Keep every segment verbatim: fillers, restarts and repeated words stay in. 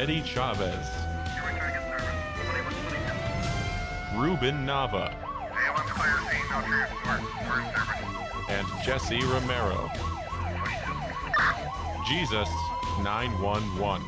Eddie Chavez, Ruben Nava, and Jesse Romero. Jesus nine one one.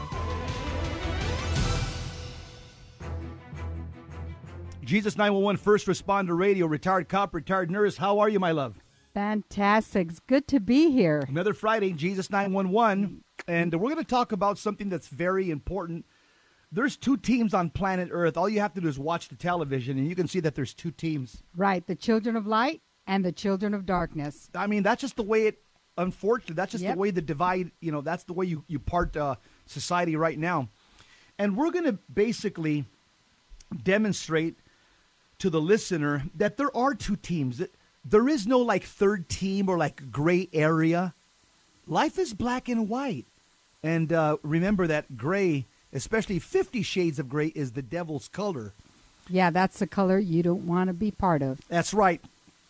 Jesus nine one one, First Responder Radio, retired cop, retired nurse. How are you, my love? Fantastic. It's good to be here. Another Friday, Jesus nine one one. And we're going to talk about something that's very important. There's two teams on planet Earth. All you have to do is watch the television, and you can see that there's two teams. Right, the children of light and the children of darkness. I mean, that's just the way it, unfortunately, that's just Yep. the way the divide, you know, that's the way you, you part uh, society right now. And we're going to basically demonstrate to the listener that there are two teams. That there is no like third team or like gray area. Life is black and white. And uh, remember that gray, especially Fifty Shades of Gray, is the devil's color. Yeah, that's the color you don't want to be part of. That's right.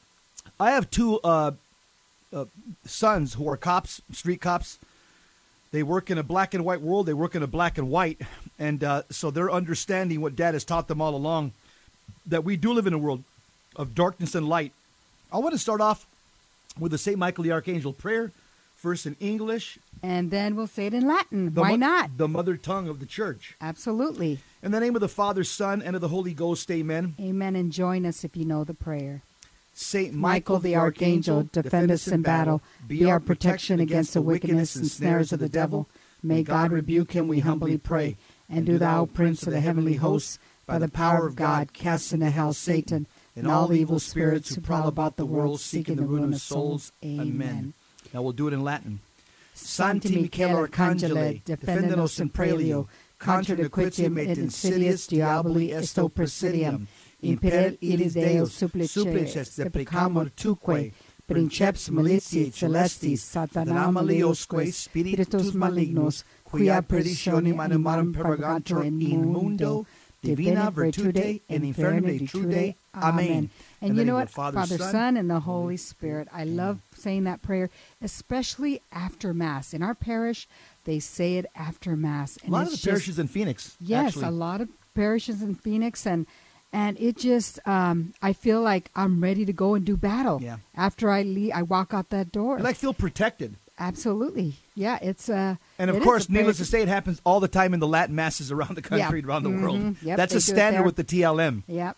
I have two uh, uh, sons who are cops, street cops. They work in a black and white world. They work in a black and white. And uh, so they're understanding what Dad has taught them all along, that we do live in a world of darkness and light. I want to start off with the Saint Michael the Archangel prayer, first in English. And then we'll say it in Latin. The Why mo- not? The mother tongue of the church. Absolutely. In the name of the Father, Son, and of the Holy Ghost, amen. Amen. And join us if you know the prayer. Saint Michael the Archangel, defend us in battle. Be our protection against the wickedness and snares of the devil. May God rebuke him, we humbly pray. And do thou, Prince of the heavenly hosts, by the power of God, cast into hell Satan and all evil spirits who prowl about the world seeking the ruin of souls. Amen. Now we'll do it in Latin. Santi Michele Arcangele, defendenos in prelio, contra nequitium et insidious diaboli esto presidium, imper illis Deus supplices deprecamur tuque, princeps militiae celestis, satanam maliosque, spiritus malignos, quia perditionem animarum propagatur in mundo, divina virtute and infernum detrude. Amen. And you know what? Father, Father, Son, Son, and the Holy Spirit. I love saying that prayer, especially after Mass. In our parish, they say it after Mass. And a lot of it's the just- parishes in Phoenix. Yes, actually. a lot of parishes in Phoenix, and and it just, um, I feel like I'm ready to go and do battle. Yeah. After I leave, I walk out that door. And I feel protected. Absolutely. Yeah, it's uh And of it is course, a very- needless to say, it happens all the time in the Latin masses around the country, Yeah. and around the Mhm. world. Yep, That's they a do it standard there. with the T L M. Yep.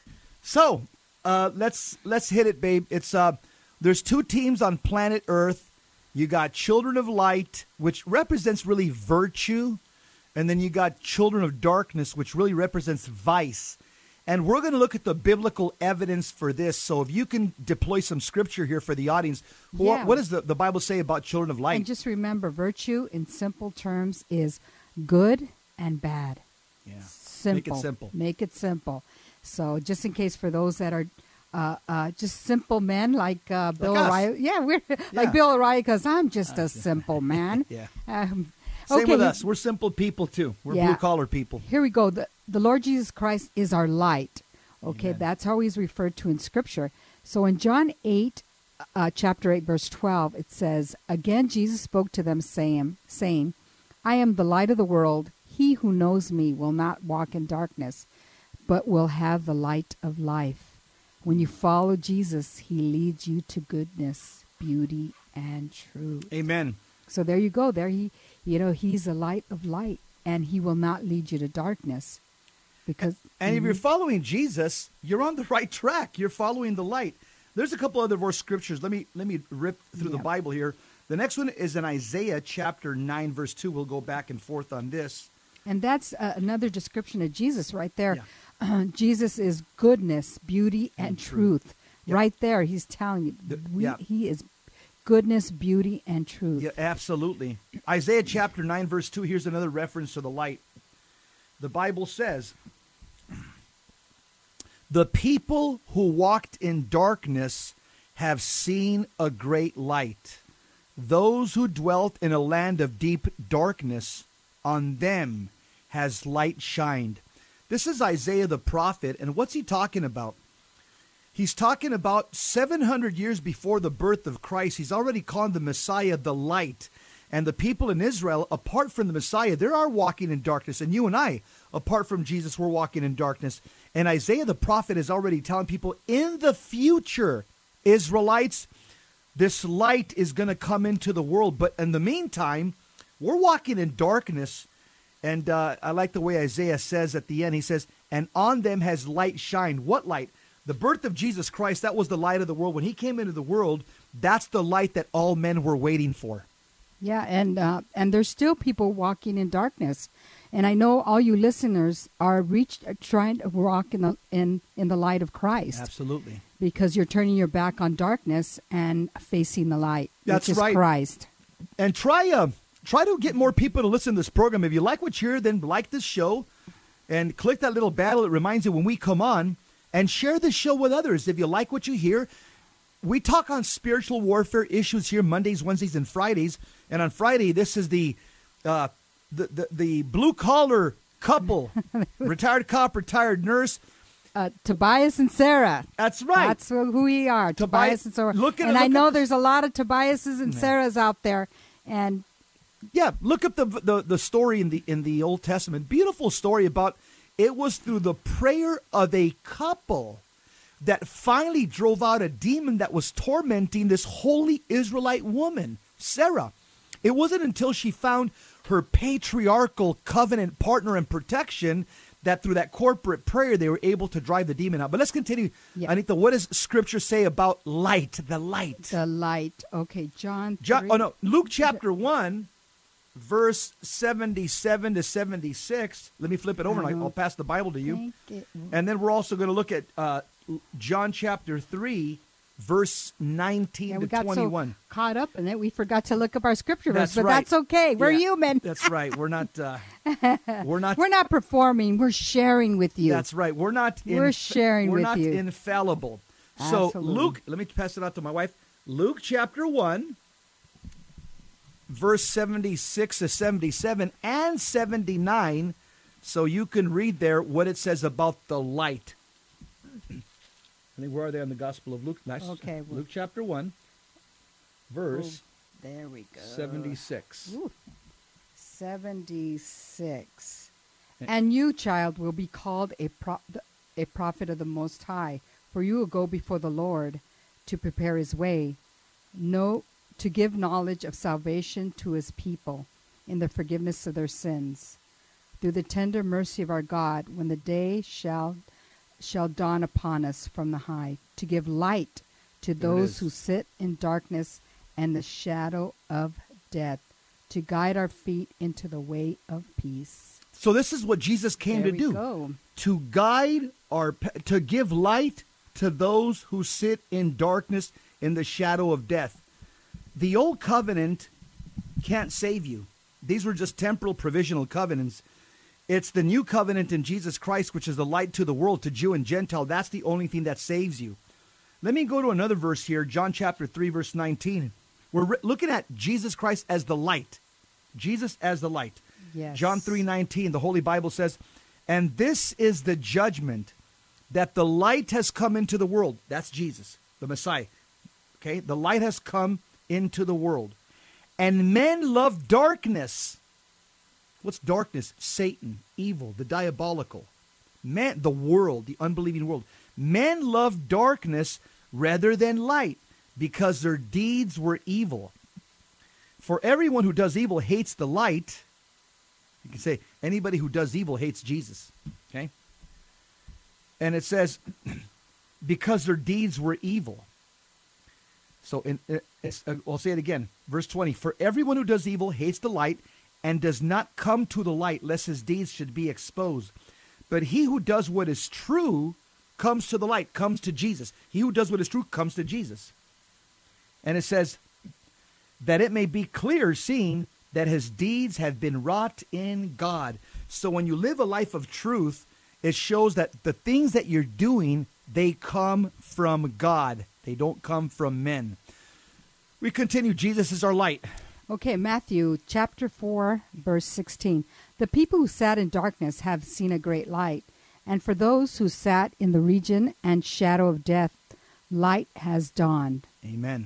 So uh, let's let's hit it, babe. It's uh, there's two teams on planet Earth. You got Children of Light, which represents really virtue, and then you got Children of Darkness, which really represents vice. And we're going to look at the biblical evidence for this. So if you can deploy some scripture here for the audience, wh- Yeah. what does the, the Bible say about Children of Light? And just remember, virtue in simple terms is good and bad. yeah. Simple. Make it simple. Make it simple. So just in case for those that are uh, uh, just simple men like uh, Bill us. O'Reilly. Yeah, we're Yeah. like Bill O'Reilly because I'm just a simple man. Yeah. Um, Same okay, with us. We're simple people, too. We're Yeah. blue-collar people. Here we go. The, the Lord Jesus Christ is our light. Okay, Amen. that's how he's referred to in Scripture. So in John eight, uh, chapter eight, verse twelve, it says, Again Jesus spoke to them, saying, saying, I am the light of the world. He who knows me will not walk in darkness, but will have the light of life. When you follow Jesus, he leads you to goodness, beauty, and truth. Amen. So there you go. There he, you know, he's the light of light, and he will not lead you to darkness. Because And if Mhm. you're following Jesus, you're on the right track. You're following the light. There's a couple other verse scriptures. Let me let me rip through the Yeah. Bible here. The next one is in Isaiah chapter nine, verse two. We'll go back and forth on this. And that's uh, another description of Jesus right there. Yeah. Uh, Jesus is goodness, beauty, and, And truth. truth. Yeah. Right there, he's telling you, The- we, yeah. he is goodness, beauty, and truth. Yeah, absolutely. Isaiah chapter nine, verse two. Here's another reference to the light. The Bible says, the people who walked in darkness have seen a great light. Those who dwelt in a land of deep darkness, on them has light shined. This is Isaiah the prophet, and what's he talking about? He's talking about seven hundred years before the birth of Christ. He's already called the Messiah the light. And the people in Israel, apart from the Messiah, they are walking in darkness. And you and I, apart from Jesus, we're walking in darkness. And Isaiah the prophet is already telling people, in the future, Israelites, this light is going to come into the world. But in the meantime, we're walking in darkness. And uh, I like the way Isaiah says at the end, he says, and on them has light shined. What light? The birth of Jesus Christ, that was the light of the world. When he came into the world, that's the light that all men were waiting for. Yeah, and uh, and there's still people walking in darkness, and I know all you listeners are reached are trying to walk in the in, in the light of Christ. Absolutely, because you're turning your back on darkness and facing the light, that's which is right. Christ. And try uh, try to get more people to listen to this program. If you like what you hear, then like this show, and click that little bell. It reminds you when we come on, and share this show with others. If you like what you hear. We talk on spiritual warfare issues here Mondays, Wednesdays, and Fridays. And on Friday, this is the uh, the, the, the blue-collar couple, retired cop, retired nurse. Uh, Tobias and Sarah. That's right. That's who we are, Tobias, Tobias and Sarah. Look at, and look I know at there's a lot of Tobiases and yeah. Sarahs out there. And yeah, look up the, the, the story in the in the Old Testament. Beautiful story about it was through the prayer of a couple that finally drove out a demon that was tormenting this holy Israelite woman, Sarah. It wasn't until she found her patriarchal covenant partner and protection that through that corporate prayer they were able to drive the demon out. But let's continue. Yeah. Anita, what does Scripture say about light, the light? The light. Okay, John. John oh, no. Luke chapter one, verse seventy-seven to seventy-six. Let me flip it over and I'll pass the Bible to you. And then we're also going to look at uh, John chapter three, verse nineteen yeah, to we got twenty-one. So caught up in it, we forgot to look up our scripture verse, that's but right. that's okay. We're yeah, human. That's right. We're not. Uh, we're not. We're not performing. We're sharing with you. That's right. We're not. We're inf- sharing we're with not you. We're not infallible. Absolutely. So Luke, let me pass it out to my wife. Luke chapter one, verse seventy-six to seventy-seven and seventy-nine. So you can read there what it says about the light. I think where are they on the Gospel of Luke? Nice. Okay. Well, Luke chapter one, verse oh, there we go. seventy-six. Ooh. seventy-six. And you, child, will be called a pro- a prophet of the Most High, for you will go before the Lord to prepare his way, know, to give knowledge of salvation to his people in the forgiveness of their sins, through the tender mercy of our God, when the day shall shall dawn upon us from the high, to give light to those who sit in darkness and the shadow of death, to guide our feet into the way of peace. So this is what Jesus came there to we do. Go. To guide our, to give light to those who sit in darkness in the shadow of death. The old covenant can't save you. These were just temporal provisional covenants. It's the new covenant in Jesus Christ, which is the light to the world, to Jew and Gentile. That's the only thing that saves you. Let me go to another verse here, John chapter three, verse nineteen. We're re- looking at Jesus Christ as the light. Jesus as the light. Yes. John three nineteen, the Holy Bible says, and this is the judgment, that the light has come into the world. That's Jesus, the Messiah. Okay, the light has come into the world. And men love darkness. What's darkness? Satan, evil, the diabolical. Man, the world, the unbelieving world. Men love darkness rather than light, because their deeds were evil. For everyone who does evil hates the light. You can say anybody who does evil hates Jesus. Okay? And it says, because their deeds were evil. So in, it's, uh, I'll say it again. Verse twenty, for everyone who does evil hates the light and does not come to the light, lest his deeds should be exposed. But he who does what is true comes to the light, comes to Jesus. He who does what is true comes to Jesus. And it says, that it may be clear, seeing that his deeds have been wrought in God. So when you live a life of truth, it shows that the things that you're doing, they come from God. They don't come from men. We continue. Jesus is our light. Okay, Matthew chapter four, verse sixteen. The people who sat in darkness have seen a great light. And for those who sat in the region and shadow of death, light has dawned. Amen.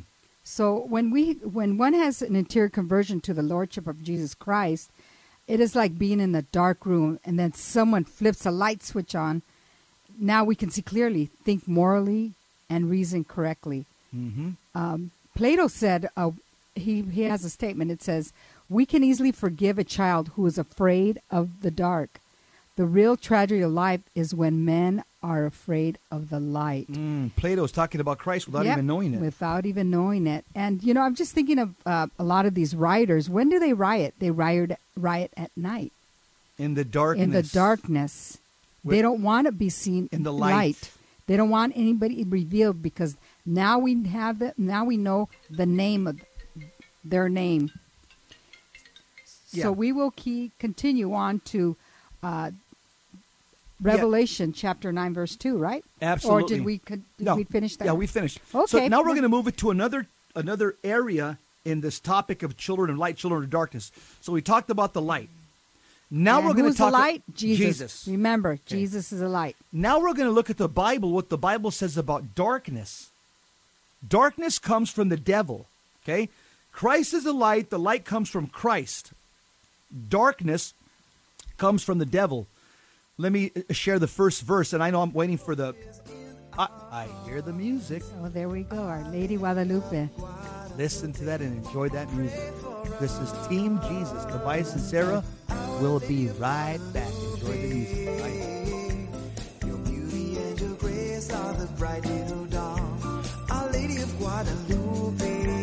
So when we when one has an interior conversion to the Lordship of Jesus Christ, it is like being in a dark room and then someone flips a light switch on. Now we can see clearly, think morally, and reason correctly. Mm-hmm. Um, Plato said, uh, he, he has a statement. It says, we can easily forgive a child who is afraid of the dark. The real tragedy of life is when men are afraid of the light. Mm, Plato's talking about Christ without Yep, even knowing it. Without even knowing it. And, you know, I'm just thinking of uh, a lot of these rioters. When do they riot? They riot, riot at night. In the darkness. In the darkness. With, they don't want to be seen in the light. light. They don't want anybody revealed because now we have the, now we know the name of their name. Yeah. So we will key, continue on to uh, Revelation yeah. chapter nine, verse two, right? Absolutely. Or did we did no. we finish that? Yeah, we finished. Okay. So now we're going to move it to another another area in this topic of children of light, children of darkness. So we talked about the light. Now and we're going to talk about the light. Jesus. Jesus. Remember, okay. Jesus is a light. Now we're going to look at the Bible. What the Bible says about darkness. Darkness comes from the devil. Okay, Christ is the light. The light comes from Christ. Darkness comes from the devil. Let me share the first verse, and I know I'm waiting for the... I, I hear the music. Oh, there we go, Our Lady Guadalupe. Listen to that and enjoy that music. This is Team Jesus. Tobias and Sarah will be right back. Enjoy the music. Right. Your beauty and your grace are the bright little dawn. Our Lady of Guadalupe,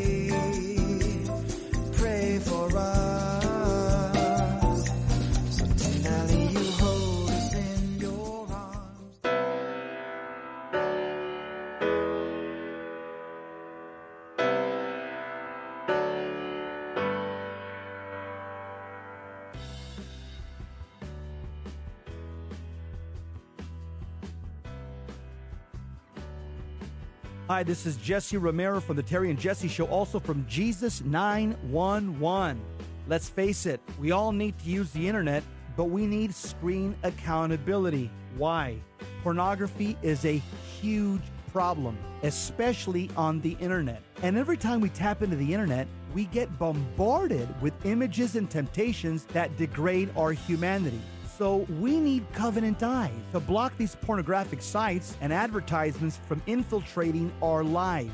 pray for us. Hi, this is Jesse Romero from the Terry and Jesse Show, also from Jesus nine one one. Let's face it, we all need to use the internet, but we need screen accountability. Why? Pornography is a huge problem, especially on the internet. And every time we tap into the internet, we get bombarded with images and temptations that degrade our humanity. So we need Covenant Eyes to block these pornographic sites and advertisements from infiltrating our lives.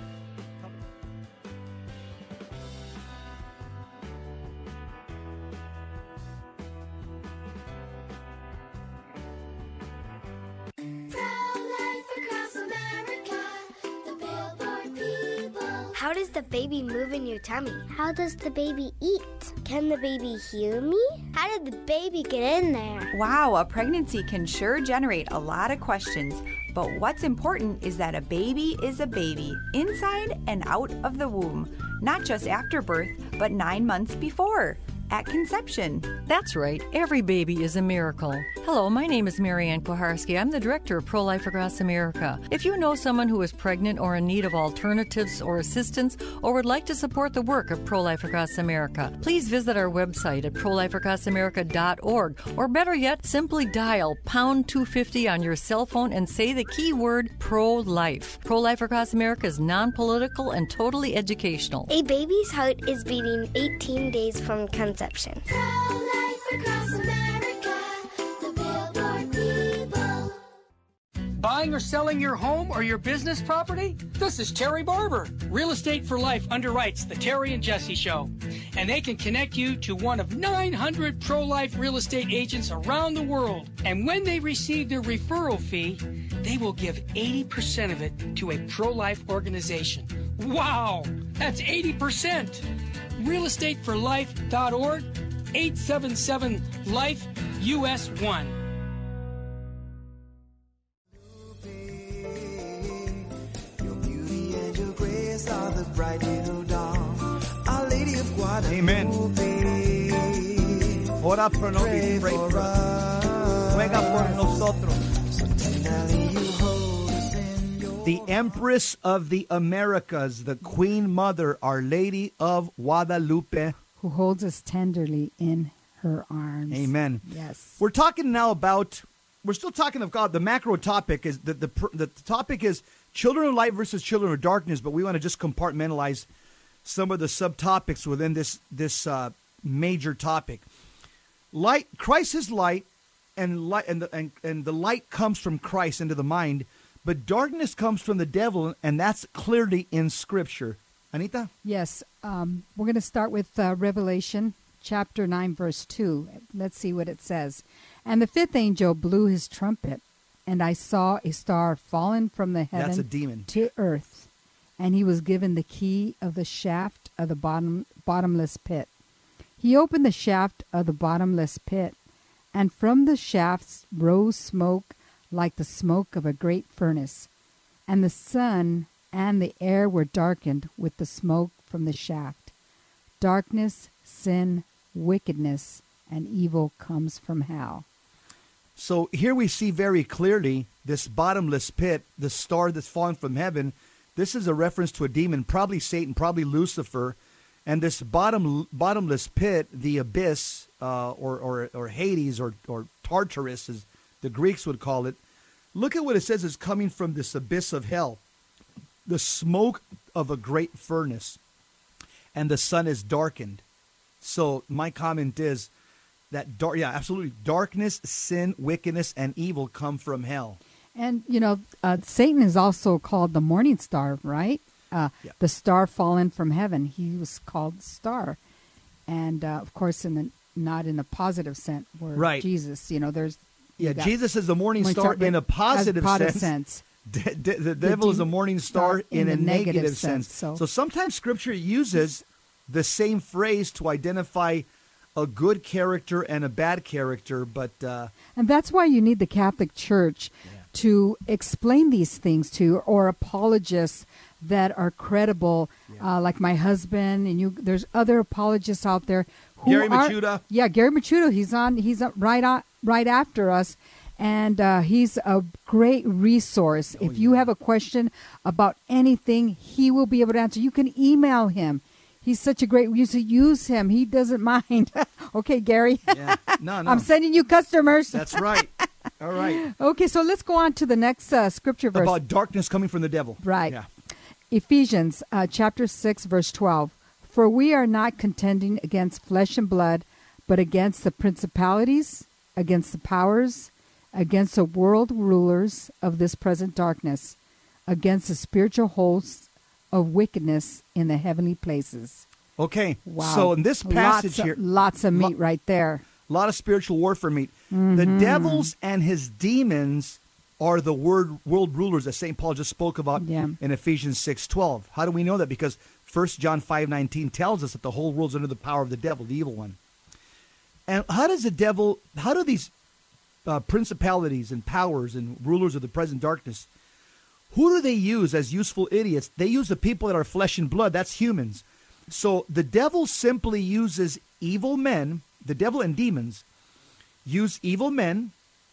How does the baby move in your tummy? How does the baby eat? Can the baby hear me? How did the baby get in there? Wow, a pregnancy can sure generate a lot of questions. But what's important is that a baby is a baby, inside and out of the womb. Not just after birth, but nine months before. At conception. That's right. Every baby is a miracle. Hello, my name is Marianne Kuharski. I'm the director of Pro-Life Across America. If you know someone who is pregnant or in need of alternatives or assistance or would like to support the work of Pro-Life Across America, please visit our website at pro life across america dot org, or better yet, simply dial pound two fifty on your cell phone and say the keyword pro-life. Pro-Life Across America is non-political and totally educational. A baby's heart is beating eighteen days from conception. Pro-life across America, the Billboard people. Buying or selling your home or your business property? This is Terry Barber. Real Estate for Life underwrites the Terry and Jesse Show, and they can connect you to one of nine hundred pro-life real estate agents around the world. And when they receive their referral fee, they will give eighty percent of it to a pro-life organization. Wow, that's eighty percent. real estate for life dot org, eight seven seven life U S one. Your beauty and your grace are the bright little dawn. Our Lady of Guadalupe. Amen. Ora pro nobis, pray for us. Ruega por nosotros. So tenderly you hold us in your The Empress of the Americas, the Queen Mother, Our Lady of Guadalupe. Who holds us tenderly in her arms. Amen. Yes. We're talking now about, we're still talking of God. The macro topic is, the, the, the topic is children of light versus children of darkness, but we want to just compartmentalize some of the subtopics within this this uh, major topic. Light, Christ is light, and light, and the, and and the light comes from Christ into the mind, but darkness comes from the devil, and that's clearly in Scripture. Anita? Yes, um, we're going to start with uh, Revelation chapter nine, verse two. Let's see what it says. And the fifth angel blew his trumpet, and I saw a star fallen from the heaven That's a demon. to earth, and he was given the key of the shaft of the bottom bottomless pit. He opened the shaft of the bottomless pit, and from the shafts rose smoke like the smoke of a great furnace, and the sun and the air were darkened with the smoke from the shaft. Darkness, sin, wickedness, and evil comes from hell. So here we see very clearly this bottomless pit, the star that's fallen from heaven. This is a reference to a demon, probably Satan, probably Lucifer. And this bottom bottomless pit, the abyss, uh, or, or or Hades, or, or Tartarus, as the Greeks would call it. Look at what it says is coming from this abyss of hell. The smoke of a great furnace, and the sun is darkened. So my comment is that, dark, yeah, absolutely, darkness, sin, wickedness, and evil come from hell. And, you know, uh, Satan is also called the morning star, right? Uh, yeah. The star fallen from heaven. He was called star. And, uh, of course, in the not in a positive sense, where right. Jesus, you know, there's... Yeah, Jesus is the morning star in a positive sense. sense. D- d- the devil the is a morning star in, in a negative, negative sense. sense. So. so sometimes Scripture uses the same phrase to identify a good character and a bad character, but uh, and that's why you need the Catholic Church yeah. to explain these things to, or apologists that are credible, yeah. uh, like my husband, and you. There's other apologists out there. Who Gary are, Machuda. Yeah, Gary Machuda. He's on. He's right on, right after us. And uh, he's a great resource. Oh, if you yeah. have a question about anything, he will be able to answer. You can email him. He's such a great use. Use him. He doesn't mind. Okay, Gary. Yeah. No, no. I'm sending you customers. That's right. All right. Okay, so let's go on to the next uh, scripture verse. About darkness coming from the devil. Right. Yeah. Ephesians uh, chapter six, verse twelve. For we are not contending against flesh and blood, but against the principalities, against the powers, against the world rulers of this present darkness, against the spiritual hosts of wickedness in the heavenly places. Okay. Wow. So in this passage lots of, here... Lots of meat lo- right there. A lot of spiritual warfare meat. Mm-hmm. The devils and his demons are the word, world rulers that Saint Paul just spoke about yeah. in Ephesians six twelve. How do we know that? Because First John five nineteen tells us that the whole world's under the power of the devil, the evil one. And how does the devil... How do these... Uh, principalities and powers and rulers of the present darkness, who do they use as useful idiots? They use the people that are flesh and blood. That's humans. So the devil simply uses evil men, the devil and demons, use evil men,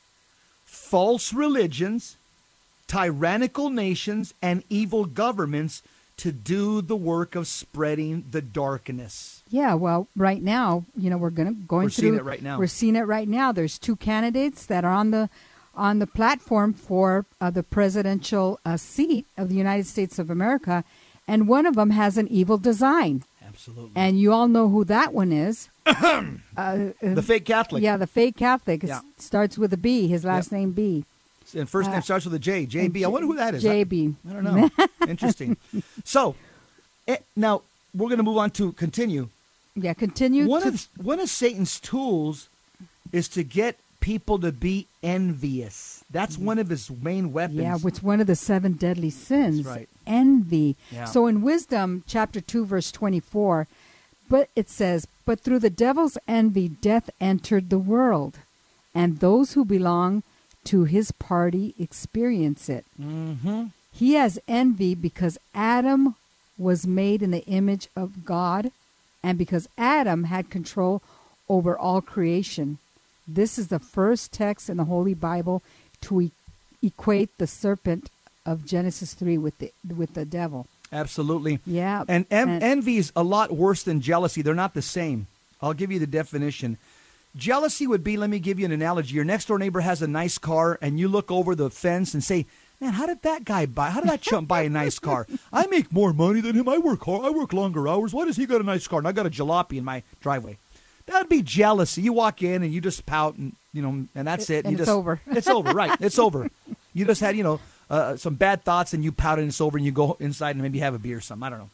false religions, tyrannical nations, and evil governments to do the work of spreading the darkness. Yeah, well, right now, you know, we're gonna going we're through. Seeing it right now. We're seeing it right now. There's two candidates that are on the on the platform for uh, the presidential uh, seat of the United States of America, and one of them has an evil design. Absolutely. And you all know who that one is. uh, the fake Catholic. Yeah, the fake Catholic. It yeah. starts with a B. His last yep. name B. And first name uh, starts with a J. J B. I wonder who that is. J B. I, I don't know. Interesting. So, it, now we're going to move on to continue. Yeah, continue. One to... of one of Satan's tools is to get people to be envious. That's mm-hmm. one of his main weapons. Yeah, which one of the seven deadly sins. That's right. Envy. Yeah. So in Wisdom, chapter two, verse twenty-four, but it says, "But through the devil's envy, death entered the world, and those who belong to his party experience it." Mm-hmm. He has envy because Adam was made in the image of God, and because Adam had control over all creation. This is the first text in the Holy Bible to e- equate the serpent of Genesis three with the with the devil. Absolutely. Yeah. And, en- and envy is a lot worse than jealousy. They're not the same. I'll give you the definition. Jealousy would be, let me give you an analogy. Your next door neighbor has a nice car, and you look over the fence and say, man, how did that guy buy, how did that chump buy a nice car? I make more money than him. I work hard. I work longer hours. Why does he got a nice car and I got a jalopy in my driveway? That would be jealousy. You walk in and you just pout and, you know, and that's it. And you it's just, over. It's over, right. It's over. You just had, you know, uh, some bad thoughts and you pout and it's over and you go inside and maybe have a beer or something. I don't know.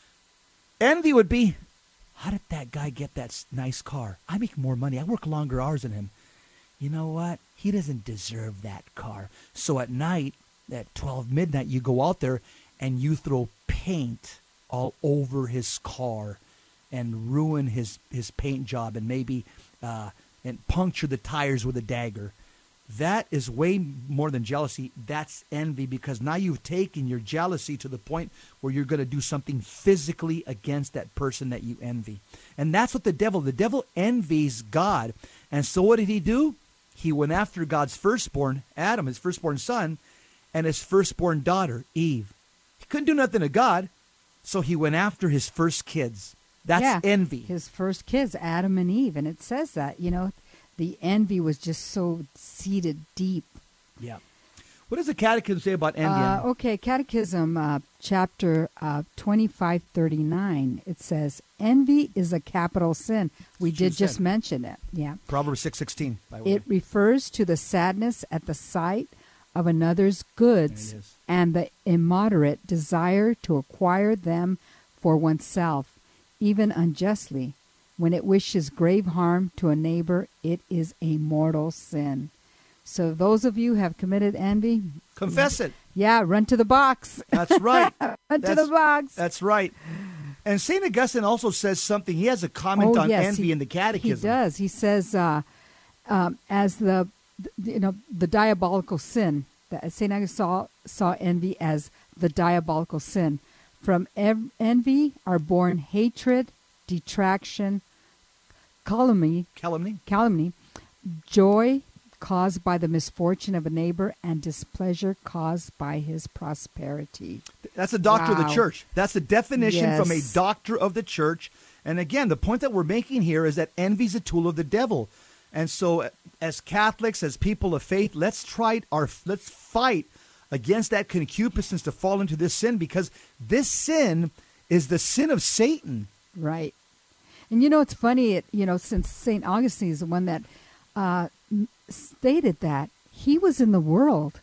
Envy would be, how did that guy get that s- nice car? I make more money. I work longer hours than him. You know what? He doesn't deserve that car. So at night, at twelve midnight, you go out there and you throw paint all over his car and ruin his, his paint job and maybe uh, and puncture the tires with a dagger. That is way more than jealousy. That's envy, because now you've taken your jealousy to the point where you're going to do something physically against that person that you envy. And that's what the devil, the devil envies God. And so what did he do? He went after God's firstborn, Adam, his firstborn son, and his firstborn daughter, Eve. He couldn't do nothing to God, so he went after his first kids. That's yeah, envy. His first kids, Adam and Eve. And it says that, you know, the envy was just so seated deep. Yeah. What does the Catechism say about envy? Uh, okay, Catechism, uh, chapter uh, twenty-five thirty-nine. It says, envy is a capital sin. We It's true did just sin. mention it. Yeah. Proverbs six sixteen, by the way. It refers to the sadness at the sight of another's goods There it is. and the immoderate desire to acquire them for oneself, even unjustly. When it wishes grave harm to a neighbor, it is a mortal sin. So those of you who have committed envy, Confess it. yeah, run to the box. That's right. Run That's- to the box. That's right. And Saint Augustine also says something. He has a comment Oh, on yes, envy he- in the Catechism. He does. He says, uh, um, as the, you know, the diabolical sin. That Saint Augustine saw, saw envy as the diabolical sin. From ev- envy are born hatred, detraction, calumny, Calumny. calumny, joy caused by the misfortune of a neighbor, and displeasure caused by his prosperity. That's a doctor of the Wow. church. That's the definition from a Yes. doctor of the church. And again, the point that we're making here is that envy is a tool of the devil. And so as Catholics, as people of faith, let's try our let's fight against that concupiscence to fall into this sin, because this sin is the sin of Satan. Right. And you know, it's funny, it, you know, since Saint Augustine is the one that uh, m- stated that he was in the world.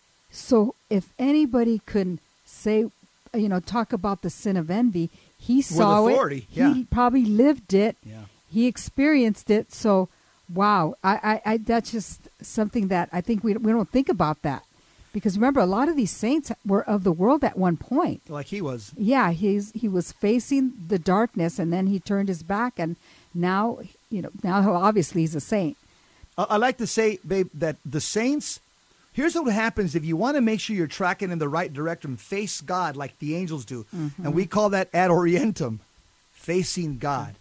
So if anybody could say, you know, talk about the sin of envy, he saw authority, it. yeah. He probably lived it. Yeah. He experienced it. So, wow, I, I, I that's just something that I think we we don't think about that. Because remember, a lot of these saints were of the world at one point. Like he was. Yeah, he's he was facing the darkness, and then he turned his back, and now you know now obviously he's a saint. I, I like to say, babe, that the saints, here's what happens if you want to make sure you're tracking in the right direction. Face God like the angels do. Mm-hmm. And we call that ad orientem, facing God.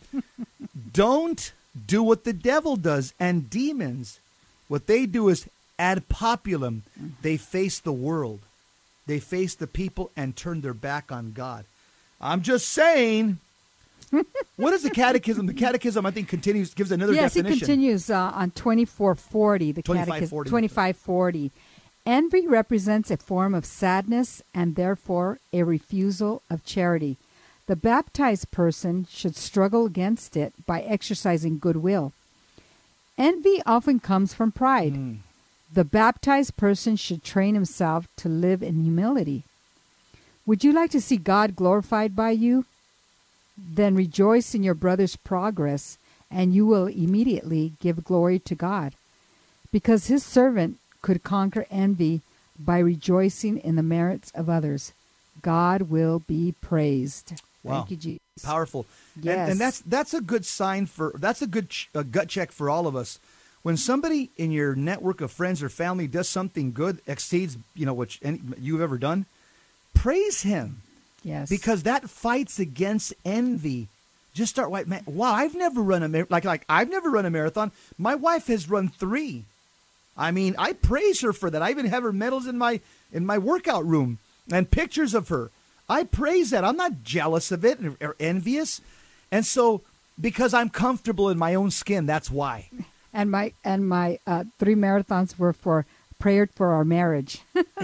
Don't do what the devil does and demons. What they do is ad populum. They face the world. They face the people and turn their back on God. I'm just saying. What is the catechism? The catechism, I think, continues, gives another yes, definition. he continues uh, on twenty-four forty. The twenty-five catechism forty. twenty-five forty. Envy represents a form of sadness and therefore a refusal of charity. The baptized person should struggle against it by exercising goodwill. Envy often comes from pride. Mm. The baptized person should train himself to live in humility. Would you like to see God glorified by you? Then rejoice in your brother's progress, and you will immediately give glory to God, because his servant could conquer envy by rejoicing in the merits of others. God will be praised. Wow. Thank you, Jesus. Powerful. And- Yes. And, that's that's a good sign for, that's a good ch- a gut check for all of us. When somebody in your network of friends or family does something good, exceeds, you know, what any, you've ever done, praise him. Yes. Because that fights against envy. Just start, like, man, wow, I've never run a, mar- like, like, I've never run a marathon. My wife has run three. I mean, I praise her for that. I even have her medals in my, in my workout room and pictures of her. I praise that. I'm not jealous of it or, or envious. And so, because I'm comfortable in my own skin, that's why. And my and my uh, three marathons were for prayer for our marriage.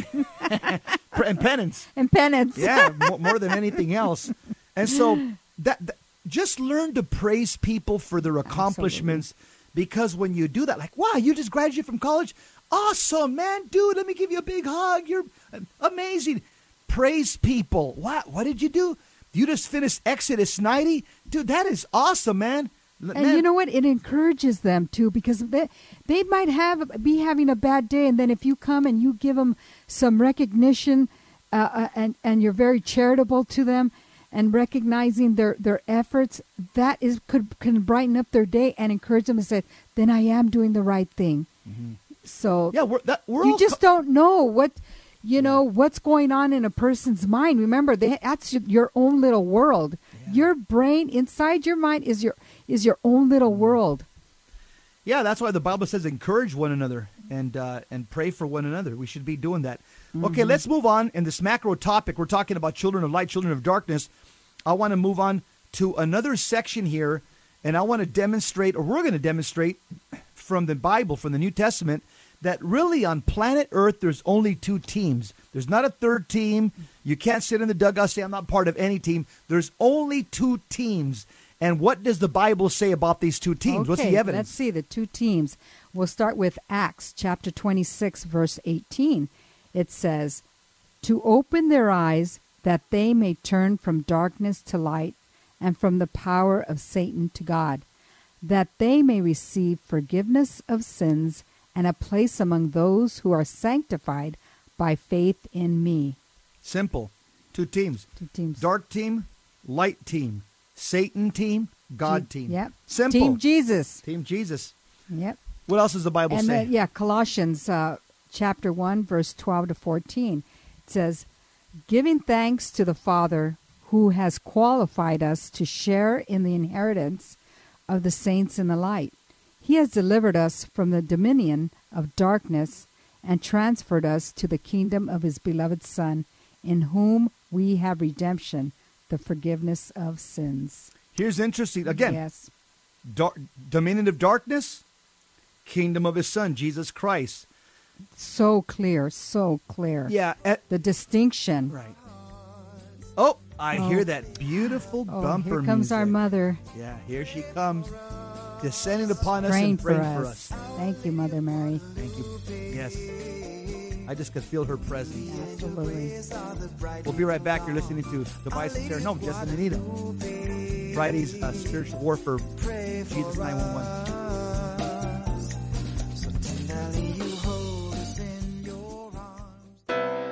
And penance. And penance. Yeah, more, more than anything else. And so that, that just learn to praise people for their accomplishments. Absolutely. Because when you do that, like, wow, you just graduated from college? Awesome, man. Dude, let me give you a big hug. You're amazing. Praise people. What, what did you do? You just finished Exodus ninety? Dude, that is awesome, man. And man. You know what? It encourages them, too, because they, they might have be having a bad day, and then if you come and you give them some recognition uh, uh, and, and you're very charitable to them and recognizing their, their efforts, that is could can brighten up their day and encourage them to say, then I am doing the right thing. Mm-hmm. So yeah, we're, that, we're you all just co- don't know what... You know, what's going on in a person's mind. Remember, they, that's your own little world. Yeah. Your brain, inside your mind, is your is your own little world. Yeah, that's why the Bible says encourage one another and uh, and pray for one another. We should be doing that. Mm-hmm. Okay, let's move on. In this macro topic, we're talking about children of light, children of darkness. I want to move on to another section here, and I want to demonstrate, or we're going to demonstrate from the Bible, from the New Testament, that really on planet Earth, there's only two teams. There's not a third team. You can't sit in the dugout and say, I'm not part of any team. There's only two teams. And what does the Bible say about these two teams? Okay, What's the evidence? Let's see the two teams. We'll start with Acts chapter twenty-six, verse eighteen. It says, to open their eyes that they may turn from darkness to light and from the power of Satan to God, that they may receive forgiveness of sins and a place among those who are sanctified by faith in me. Simple. Two teams. Two teams. Dark team, light team. Satan team, God team. Yep. Simple. Team Jesus. Team Jesus. Yep. What else does the Bible and, say? Uh, yeah, Colossians uh, chapter one, verse twelve to fourteen. It says, giving thanks to the Father who has qualified us to share in the inheritance of the saints in the light. He has delivered us from the dominion of darkness and transferred us to the kingdom of his beloved Son, in whom we have redemption, the forgiveness of sins. Here's interesting. Again, yes. Dar- dominion of darkness, kingdom of his Son, Jesus Christ. So clear, so clear. Yeah. At- the distinction. Right. Oh, I oh. hear that beautiful oh, bumper here comes music. Our mother. Yeah, here she comes. Descending upon us praying and praying for for us. us. Thank you, Mother Mary. Thank you. Yes. I just could feel her presence. Absolutely. We'll be right back. You're listening to Tobias and Sarah. No, Justin and Anita. Friday's uh, Spiritual Warfare, Jesus nine one one. So tenderly you hold us in your arms.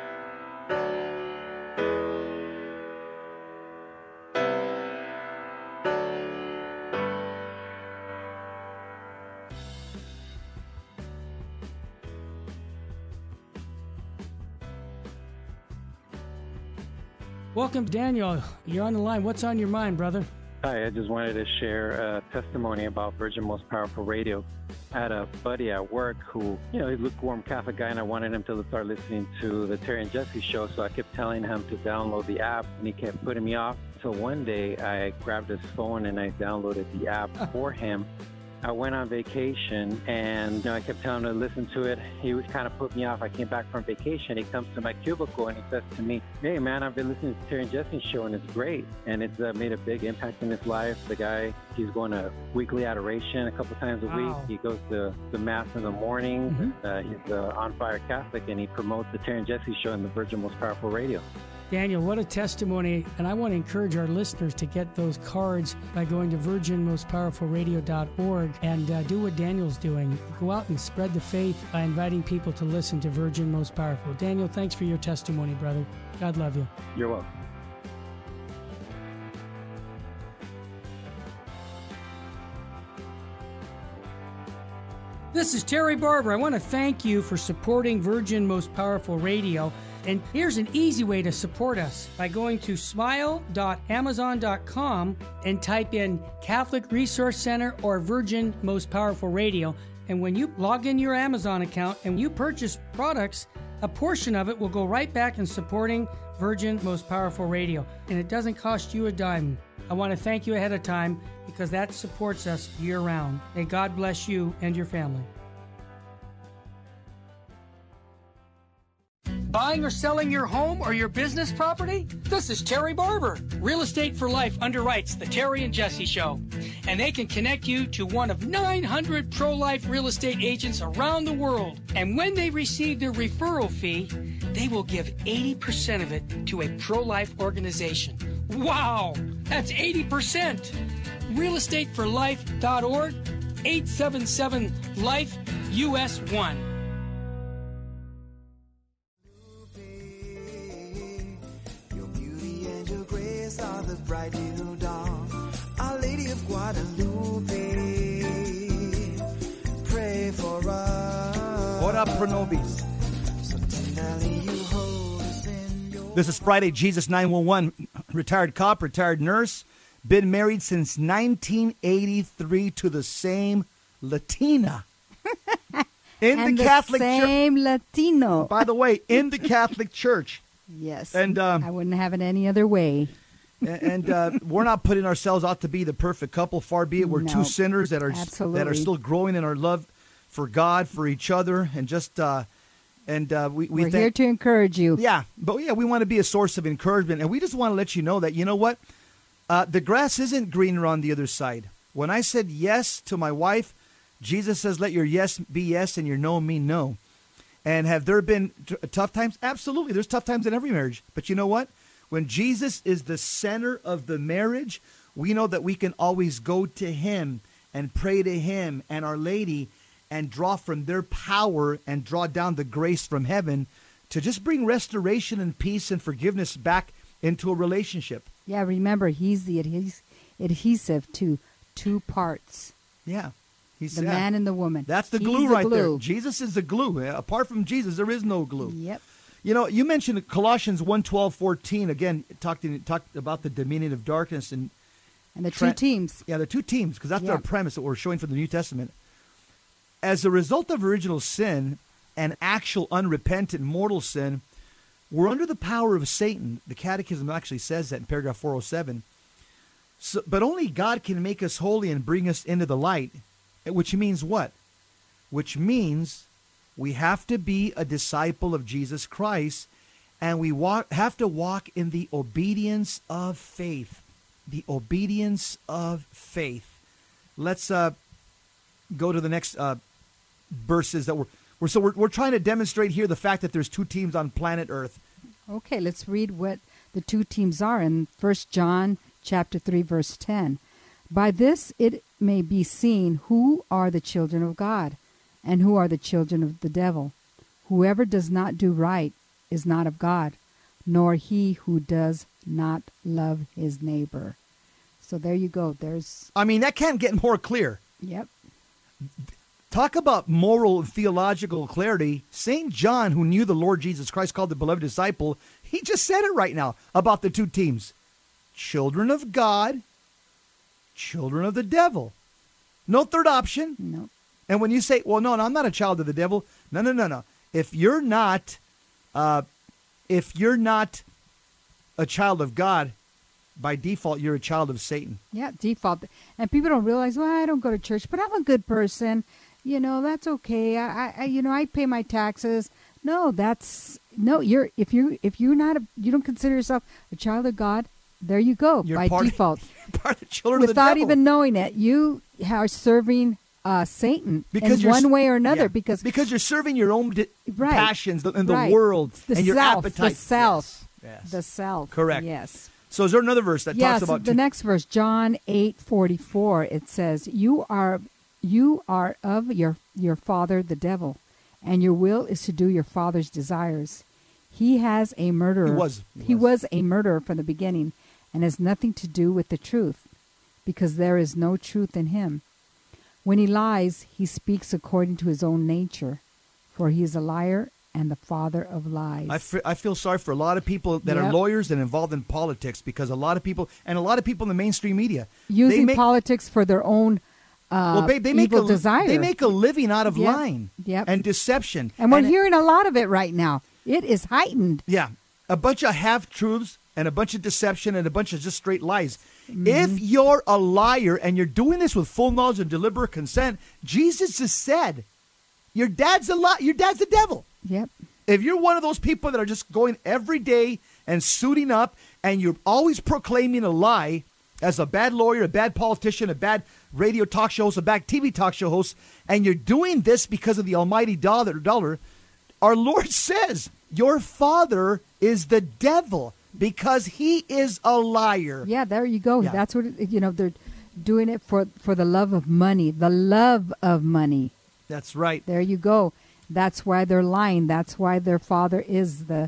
Welcome, Daniel. You're on the line. What's on your mind, brother? Hi, I just wanted to share a testimony about Virgin Most Powerful Radio. I had a buddy at work who, you know, he's a lukewarm Catholic guy, and I wanted him to start listening to the Terry and Jesse show, so I kept telling him to download the app, and he kept putting me off. So one day, I grabbed his phone, and I downloaded the app for him. I went on vacation, and you know, I kept telling him to listen to it. He was kind of put me off. I came back from vacation. He comes to my cubicle, and he says to me, hey, man, I've been listening to Terry and Jesse's show, and it's great. And it's uh, made a big impact in his life. The guy, he's going to weekly adoration a couple times a Wow. week. He goes to the Mass in the morning. Mm-hmm. Uh, he's an on-fire Catholic, and he promotes the Terry and Jesse show in the Virgin Most Powerful Radio. Daniel, what a testimony. And I want to encourage our listeners to get those cards by going to virgin most powerful radio dot org and uh, do what Daniel's doing. Go out and spread the faith by inviting people to listen to Virgin Most Powerful. Daniel, thanks for your testimony, brother. God love you. You're welcome. This is Terry Barber. I want to thank you for supporting Virgin Most Powerful Radio. And here's an easy way to support us by going to smile dot amazon dot com and type in Catholic Resource Center or Virgin Most Powerful Radio. And when you log in your Amazon account and you purchase products, a portion of it will go right back in supporting Virgin Most Powerful Radio. And it doesn't cost you a dime. I want to thank you ahead of time because that supports us year-round. May God bless you and your family. Buying or selling your home or your business property? This is Terry Barber. Real Estate for Life underwrites the Terry and Jesse Show. And they can connect you to one of nine hundred pro-life real estate agents around the world. And when they receive their referral fee, they will give eighty percent of it to a pro-life organization. Wow! That's eighty percent! real estate for life dot org, eight seven seven life U S one. Your beauty and your grace are the bright little dawn. Our Lady of Guadalupe, pray for us. Ora pro nobis. So tenderly you hold us in your... This is Friday, Jesus nine one one, retired cop, retired nurse, been married since nineteen eighty-three to the same Latina. In and the Catholic the Church. same Latino. By the way, in the Catholic Church. Yes. And um, I wouldn't have it any other way. and uh, we're not putting ourselves out to be the perfect couple. Far be it. We're No, two sinners that are absolutely. that are still growing in our love for God, for each other, and just uh, and uh, we we We're thank- here to encourage you. Yeah, but yeah, we want to be a source of encouragement, and we just want to let you know that, you know what, uh, the grass isn't greener on the other side. When I said yes to my wife, Jesus says, "Let your yes be yes, and your no mean no." And have there been t- tough times? Absolutely, there's tough times in every marriage. But you know what? When Jesus is the center of the marriage, we know that we can always go to Him and pray to Him and Our Lady and draw from their power and draw down the grace from heaven to just bring restoration and peace and forgiveness back into a relationship. Yeah, remember, he's the adhes- adhesive to two parts. Yeah. He's The yeah. man and the woman. That's the He's glue the right there. glue. Jesus is the glue. Apart from Jesus, there is no glue. Yep. You know, you mentioned Colossians one twelve, fourteen. Again, talked, talked about the dominion of darkness. And And the Tra- two teams. Yeah, the two teams, because that's Yeah. our premise that we're showing from the New Testament. As a result of original sin and actual unrepentant mortal sin, we're under the power of Satan. The Catechism actually says that in paragraph four oh seven. So, but only God can make us holy and bring us into the light, which means what? Which means we have to be a disciple of Jesus Christ, and we walk, have to walk in the obedience of faith. The obedience of faith. Let's uh, go to the next uh, verses that we're, we're so we're, we're trying to demonstrate here the fact that there's two teams on planet Earth. Okay, let's read what the two teams are in First John chapter three, verse ten. By this it may be seen who are the children of God and who are the children of the devil. Whoever does not do right is not of God, nor he who does not love his neighbor. So there you go. There's, I mean, that can't get more clear. yep. Talk about moral and theological clarity. Saint John, who knew the Lord Jesus Christ, called the beloved disciple, he just said it right now about the two teams. Children of God, children of the devil. No third option. No. And when you say, well, no, no, I'm not a child of the devil. No, no, no, no. If you're not, uh, if you're not a child of God, by default, you're a child of Satan. Yeah, default. And people don't realize, well, I don't go to church, but I'm a good person. You know, that's okay. I, I you know, I pay my taxes. No, that's no. You're if you if you're not a, you don't consider yourself a child of God. There you go. You're by part default, Of, part of the children of the without devil. even knowing it, you are serving uh, Satan Because in you're one s- way or another. yeah, Because because you're serving your own di- Right. passions in the right. world the and your self, appetite. the self, Yes, yes. the self. Correct. Yes. So is there another verse that Yes, talks about the two- next verse, John eight forty four. It says, "You are, you are of your your father, the devil, and your will is to do your father's desires. He has a murderer. He was. He He was. was a murderer from the beginning, and has nothing to do with the truth, because there is no truth in him. When he lies, he speaks according to his own nature, for he is a liar and the father of lies." I, f- I feel sorry for a lot of people that are Yep. lawyers and involved in politics, because a lot of people, and a lot of people in the mainstream media, Using they make, politics for their own uh, well, they, they make evil a, desire. They make a living out of Yep. lying Yep. and deception. And we're it- hearing a lot of it right now. It is heightened. Yeah, a bunch of half-truths and a bunch of deception and a bunch of just straight lies. Mm-hmm. If you're a liar and you're doing this with full knowledge and deliberate consent, Jesus just said, your dad's a li- your dad's the devil. Yep. if you're one of those people that are just going every day and suiting up and you're always proclaiming a lie as a bad lawyer, a bad politician, a bad radio talk show host, a bad T V talk show host, and you're doing this because of the almighty dollar, dollar, our Lord says your father is the devil because he is a liar. Yeah, there you go. Yeah. That's what, it, you know, they're doing it for, for the love of money, the love of money. That's right. There you go. That's why they're lying. That's why their father is the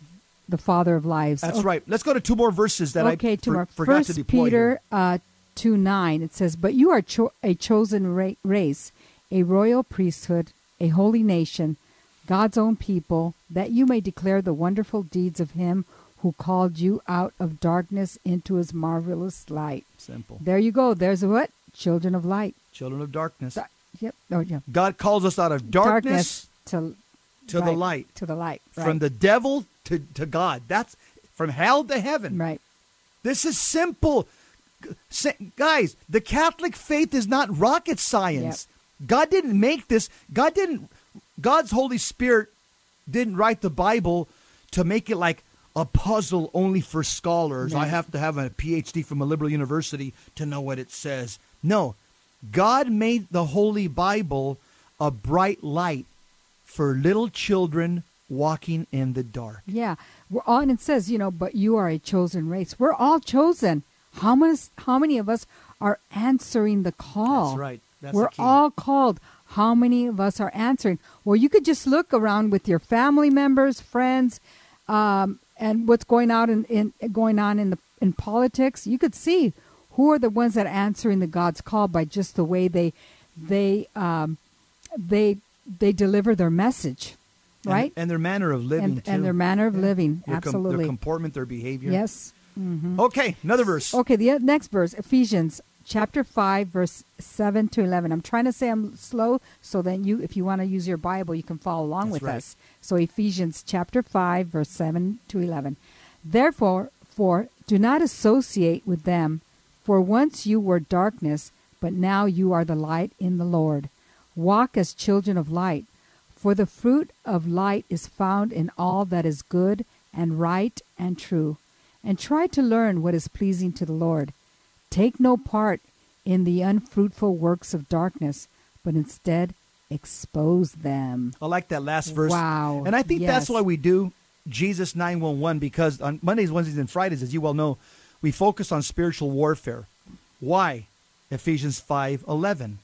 the father of lies. That's okay. right. Let's go to two more verses that okay, I two for, more. forgot First to deploy Peter here. uh, two nine. It says, "But you are cho- a chosen ra- race, a royal priesthood, a holy nation, God's own people, that you may declare the wonderful deeds of Him who called you out of darkness into His marvelous light." Simple. There you go. There's a what? Children of light. Children of darkness. Da- yep. Oh, yeah. God calls us out of darkness, to to the right, light. To the light. Right. From the devil to, to God. That's from hell to heaven. Right. This is simple. Sa- Guys, the Catholic faith is not rocket science. God didn't make this. God didn't, God's Holy Spirit didn't write the Bible to make it like a puzzle only for scholars. No. I have to have a P H D from a liberal university to know what it says. No, God made the Holy Bible a bright light for little children walking in the dark. Yeah. We're all, and it says, you know, but you are a chosen race. We're all chosen. How many, how many of us are answering the call? That's right. That's We're the key. all called. How many of us are answering? Well, you could just look around with your family members, friends, um, and what's going out in, in going on in the in politics. You could see who are the ones that are answering the God's call by just the way they they um, they they deliver their message, right? And, and their manner of living, and, too. and their manner of Yeah. living, Their com- absolutely. their comportment, their behavior. Yes. Mm-hmm. Okay, another verse. Okay, the next verse, Ephesians chapter five, verse seven to eleven. I'm trying to say I'm slow, so then you, if you want to use your Bible, you can follow along That's with right. us. So Ephesians chapter five, verse seven to eleven. Therefore, for do not associate with them, for once you were darkness, but now you are the light in the Lord. Walk as children of light, for the fruit of light is found in all that is good and right and true. And try to learn what is pleasing to the Lord. Take no part in the unfruitful works of darkness, but instead expose them. I like that last verse. Wow. And I think that's Yes. why we do Jesus nine one one, because on Mondays, Wednesdays, and Fridays, as you well know, we focus on spiritual warfare. Why? Ephesians five eleven.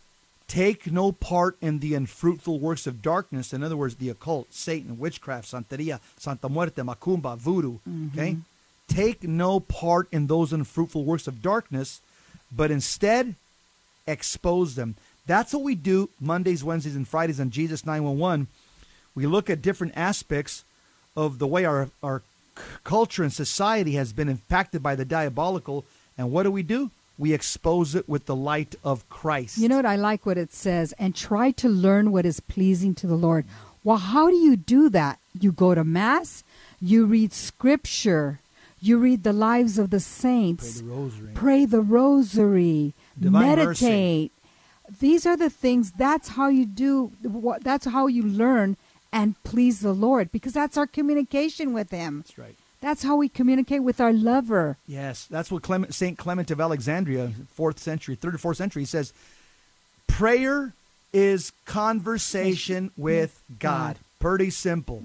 Take no part in the unfruitful works of darkness. In other words, the occult, Satan, witchcraft, santeria, Santa Muerte, macumba, voodoo. Okay? Take no part in those unfruitful works of darkness, but instead expose them. That's what we do Mondays, Wednesdays, and Fridays on Jesus nine one one. We look at different aspects of the way our, our c- culture and society has been impacted by the diabolical. And what do we do? We expose it with the light of Christ. You know what? I like what it says, and try to learn what is pleasing to the Lord. Well, how do you do that? You go to Mass, you read Scripture, you read the lives of the saints, Pray the rosary. pray the rosary, Divine meditate. These are the things, that's how you do, what- that's how you learn and please the Lord, because that's our communication with Him. That's right. That's how we communicate with our lover. Yes, that's what Clement, Saint Clement of Alexandria, fourth century, third or fourth century, he says, prayer is conversation with God. God. Pretty simple.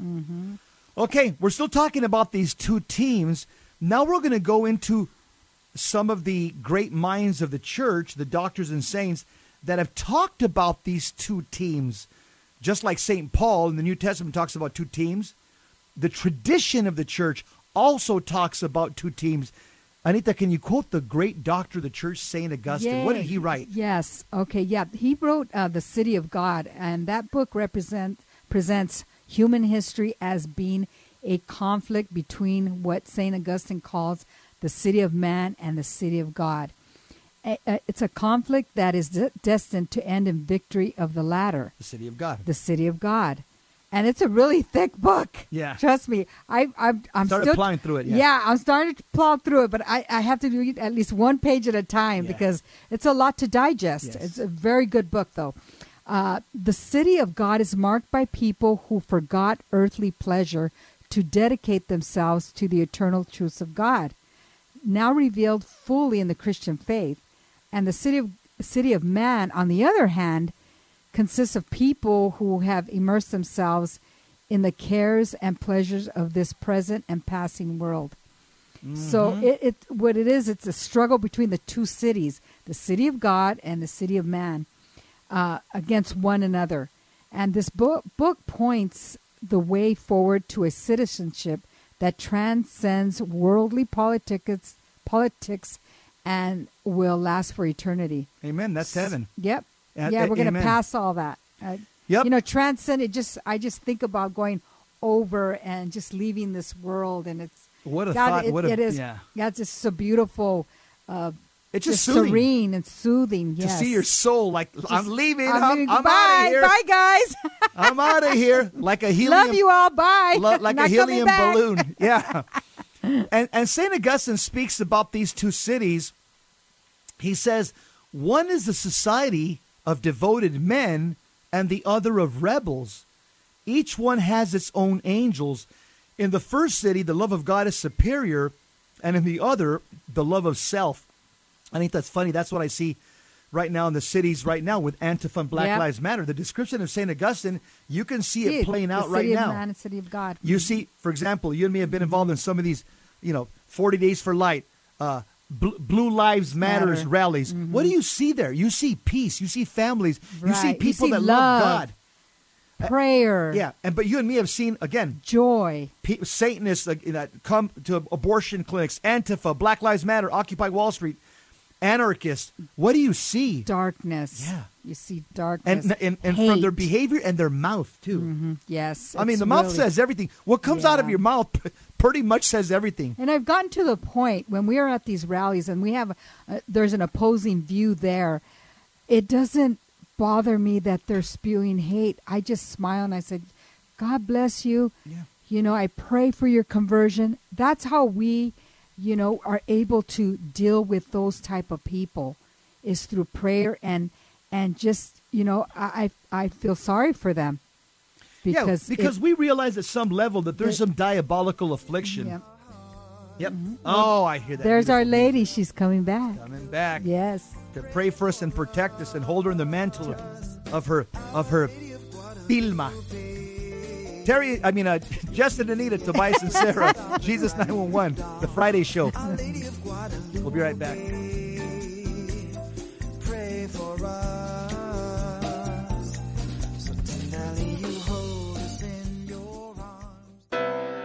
Okay, we're still talking about these two teams. Now we're going to go into some of the great minds of the church, the doctors and saints, that have talked about these two teams. Just like Saint Paul in the New Testament talks about two teams, the tradition of the church also talks about two teams. Anita, can you quote the great doctor of the church, Saint Augustine? What did he write? Yes. Okay. Yeah. He wrote uh, The City of God, and that book represent presents human history as being a conflict between what Saint Augustine calls the city of man and the city of God. A- uh, It's a conflict that is de- destined to end in victory of the latter, The city of God. the city of God. And it's a really thick book. Yeah. Trust me. I, I'm, I'm Started still plowing through it, yeah. I'm starting to plow through it, but I, I have to do it at least one page at a time Yeah. because it's a lot to digest. Yes. It's a very good book, though. Uh, the city of God is marked by people who forgot earthly pleasure to dedicate themselves to the eternal truths of God, now revealed fully in the Christian faith. And the city of city of man, on the other hand, consists of people who have immersed themselves in the cares and pleasures of this present and passing world. Mm-hmm. So it, it what it is, it's a struggle between the two cities, the city of God and the city of man, uh, against one another. And this book, book points the way forward to a citizenship that transcends worldly politics, politics and will last for eternity. Amen. That's heaven. Yep. Uh, yeah, we're going to amen. pass all that. Uh, Yep. You know, transcend it. Just I just think about going over and just leaving this world, and it's What a God, thought. It, What a- it is. yeah. Yeah, it's just so beautiful. Uh, It's just just soothing. serene and soothing. To Yes. see your soul like, I'm leaving. I'm I'm, leaving. I'm Bye. out of here. Bye, guys. I'm out of here. Like a helium. Love you all. Bye. lo- like Not a coming helium back. balloon. Yeah. and and Saint Augustine speaks about these two cities. He says, one is a society of devoted men and the other of rebels. Each one has its own angels. In the first city, the love of God is superior, and in the other, the love of self. I think that's funny. That's what I see right now in the cities right now with Antifa and Black Yep. Lives Matter. The description of Saint Augustine, you can see See it playing out the right city now. of man and city of God. You see, for example, you and me have been involved in some of these, you know, forty Days for Light, uh, Bl- Blue Lives Matters Matter. rallies. What do you see there? You see peace. You see families. You see Right. You people see that love. love God. Prayer. Yeah, and but you and me have seen again joy. Pe- Satanists uh, that come to abortion clinics, Antifa, Black Lives Matter, Occupy Wall Street, anarchists. What do you see? Darkness. Yeah. You see darkness. And and, and Hate. from their behavior and their mouth too. Mhm. Yes. I mean, it's the mouth really- says everything. What comes out of Yeah. your mouth pretty much says everything. And I've gotten to the point when we are at these rallies and we have, uh, there's an opposing view there. It doesn't bother me that they're spewing hate. I just smile and I said, God bless you. Yeah. You know, I pray for your conversion. That's how we, you know, are able to deal with those type of people, is through prayer and and just, you know, I I, I feel sorry for them. Because yeah, because it- we realize at some level that there's It- some diabolical affliction. Yep. Yep. Oh, I hear that. There's Beautiful Our Lady. She's coming back. coming back. Yes. To pray for us and protect us and hold her in the mantle of her of her tilma. Terry, I mean, uh, Justin, Anita, Tobias, and Sarah, Jesus nine one one, the Friday show. We'll be right back. Pray for us. So tenderly you hold us in your arms.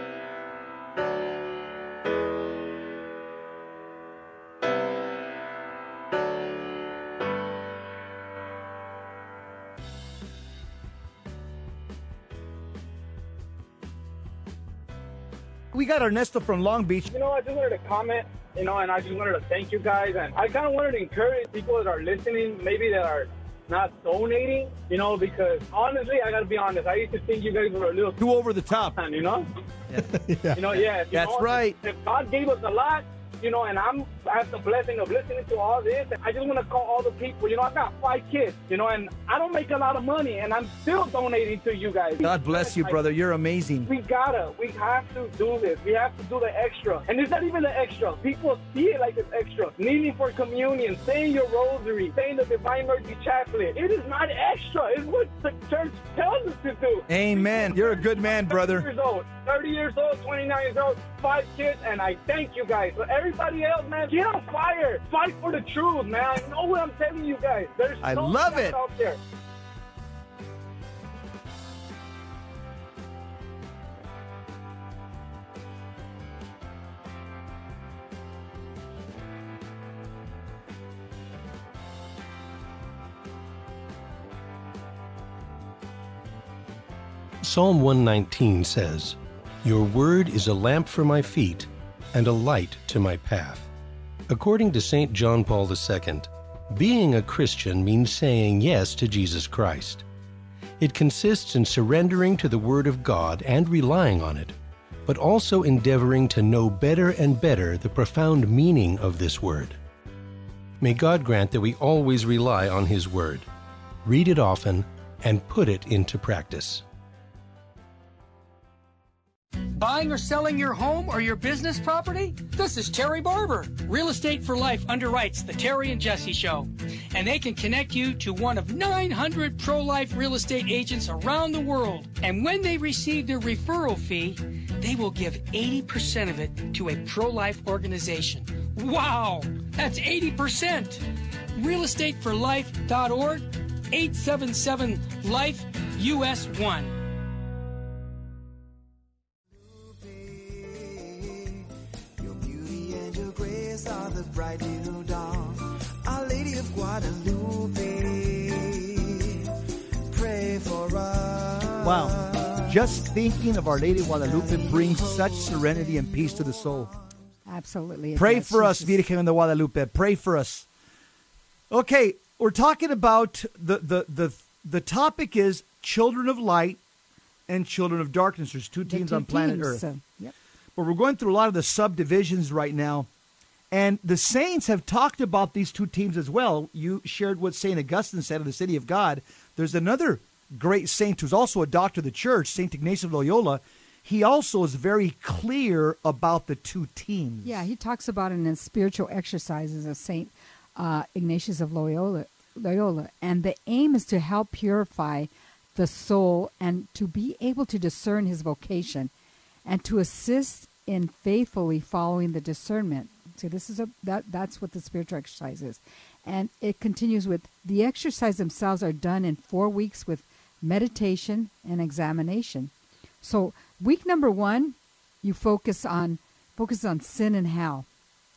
We got Ernesto from Long Beach. You know, I just wanted to comment, you know, and I just wanted to thank you guys. And I kind of wanted to encourage people that are listening, maybe that are not donating, you know, because honestly, I got to be honest. I used to think you guys were a little too over the top, you know? Yeah. You know, yeah. you That's know, right. If God gave us a lot, you know, and I'm, I have the blessing of listening to all this, and I just want to call all the people, you know, I got five kids, you know, and I don't make a lot of money, and I'm still donating to you guys. God bless you, brother. You're amazing. We gotta, we have to do this. We have to do the extra. And it's not even the extra. People see it like it's extra. Kneeling for communion, saying your rosary, saying the Divine Mercy Chaplet. It is not extra. It's what the church tells us to do. Amen. You're a good man, brother. thirty years old, thirty years old, twenty-nine years old, five kids, and I thank you guys. But everybody else, man, get on fire. Fight for the truth, man. I know what I'm telling you guys. There's I so love much it. out there. Psalm one nineteen says, "Your word is a lamp for my feet and a light to my path." According to Saint John Paul the Second, being a Christian means saying yes to Jesus Christ. It consists in surrendering to the Word of God and relying on it, but also endeavoring to know better and better the profound meaning of this Word. May God grant that we always rely on His Word, read it often, and put it into practice. Buying or selling your home or your business property? This is Terry Barber. Real Estate for Life underwrites the Terry and Jesse Show. And they can connect you to one of nine hundred pro-life real estate agents around the world. And when they receive their referral fee, they will give eighty percent of it to a pro-life organization. Wow! That's eighty percent! real estate for life dot org, eight seven seven life U S one. Are the bright new dawn, Our Lady of Guadalupe, pray for us. Wow. Just thinking of Our Lady of Guadalupe brings such serenity and peace to the soul. Absolutely. Pray for us, Virgen de Guadalupe. Pray for us. Okay, we're talking about the, the, the, the topic is children of light and children of darkness. There's two teams two on planet teams, Earth. so, yep. But we're going through a lot of the subdivisions right now. And the saints have talked about these two teams as well. You shared what Saint Augustine said of the City of God. There's another great saint who's also a doctor of the church, Saint Ignatius of Loyola. He also is very clear about the two teams. Yeah, he talks about it in his spiritual exercises of Saint uh, Ignatius of Loyola, Loyola. And the aim is to help purify the soul and to be able to discern his vocation and to assist in faithfully following the discernment. See, this is a that that's what the spiritual exercise is. And it continues with the exercise themselves are done in four weeks with meditation and examination. So week number one, you focus on focus on sin and hell.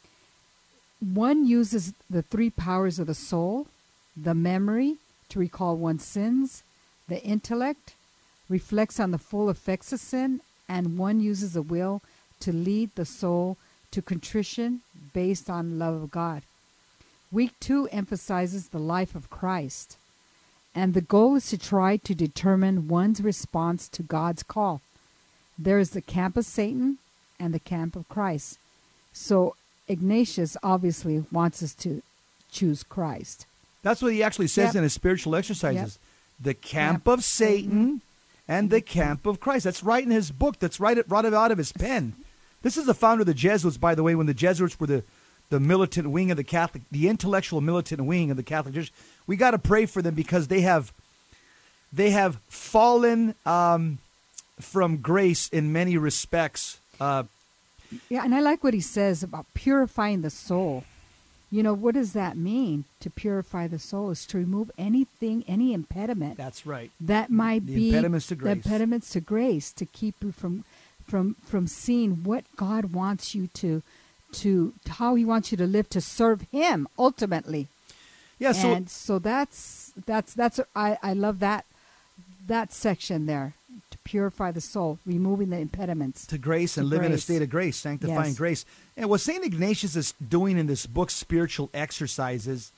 One uses the three powers of the soul, the memory to recall one's sins, the intellect reflects on the full effects of sin, and one uses the will to lead the soul to contrition based on love of God. Week two emphasizes the life of Christ, and the goal is to try to determine one's response to God's call. There is the camp of Satan and the camp of Christ. So Ignatius obviously wants us to choose Christ. That's what he actually says Yep. in his spiritual exercises. Yep. The camp Camp of Satan and the camp of Christ. That's right in his book. That's right, right out of his pen. This is the founder of the Jesuits, by the way, when the Jesuits were the, the militant wing of the Catholic, the intellectual militant wing of the Catholic Church. We got to pray for them because they have, they have fallen um, from grace in many respects. Uh, Yeah, and I like what he says about purifying the soul. You know, what does that mean? To purify the soul is to remove anything, any impediment. That's right. That might The be impediments to the grace. impediments to grace, to keep you from from from seeing what God wants you to to how he wants you to live to serve him ultimately. Yeah, so and so that's that's that's I, I love that that section there. To purify the soul, removing the impediments to grace and to live in a grace. state of grace, sanctifying Yes. grace. And what Saint Ignatius is doing in this book, Spiritual Exercises,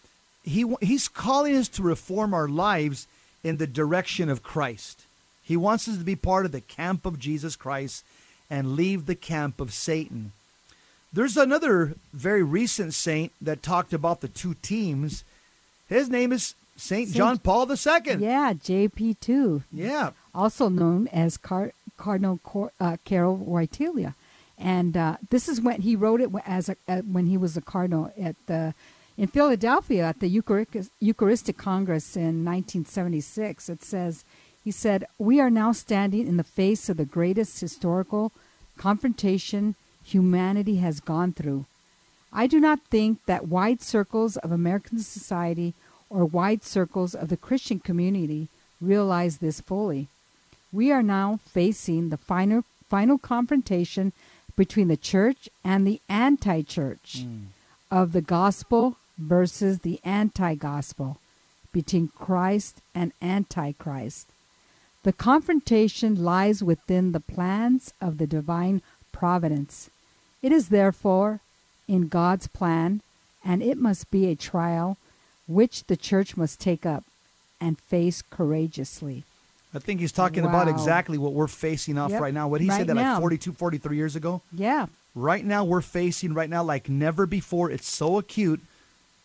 he he's calling us to reform our lives in the direction of Christ. He wants us to be part of the camp of Jesus Christ and leave the camp of Satan. There's another very recent saint that talked about the two teams. His name is Saint Saint- John Paul the Second. Yeah, J P two. Yeah. Also known as Car- Cardinal Cor- uh, Carol Wojtyla. And uh, this is when he wrote it as a, uh, when he was a cardinal at the in Philadelphia at the Eucharistic, Eucharistic Congress in nineteen seventy-six. It says, he said, "We are now standing in the face of the greatest historical confrontation humanity has gone through. I do not think that wide circles of American society or wide circles of the Christian community realize this fully. We are now facing the final, final confrontation between the church and the anti-church, Mm. of the gospel versus the anti-gospel, between Christ and antichrist. The confrontation lies within the plans of the divine providence. It is therefore in God's plan, and it must be a trial which the church must take up and face courageously." I think he's talking about Wow. exactly what we're facing off Yep. right now. What he Right said that now. like forty-two, forty-three years ago. Yeah. Right now we're facing right now like never before. It's so acute.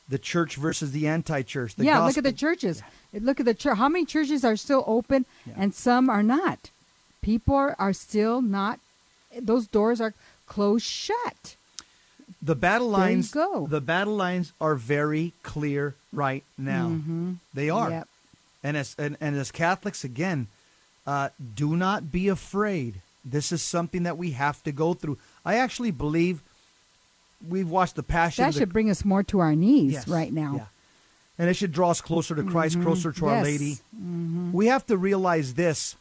the church versus the anti-church. The yeah, gospel. look at the churches. Look at the church. How many churches are still open Yeah. and some are not? People are, are still not. Those doors are closed shut. The battle There you lines. go. The battle lines are very clear right now. Mhm. They are. Yep. And as and, and as Catholics, again, uh, do not be afraid. This is something that we have to go through. I actually believe we've watched the Passion. That of the, should bring us more to our knees Yes, right now. yeah. And it should draw us closer to Christ, Mhm. closer to Our Yes. Lady. Mhm. We have to realize this.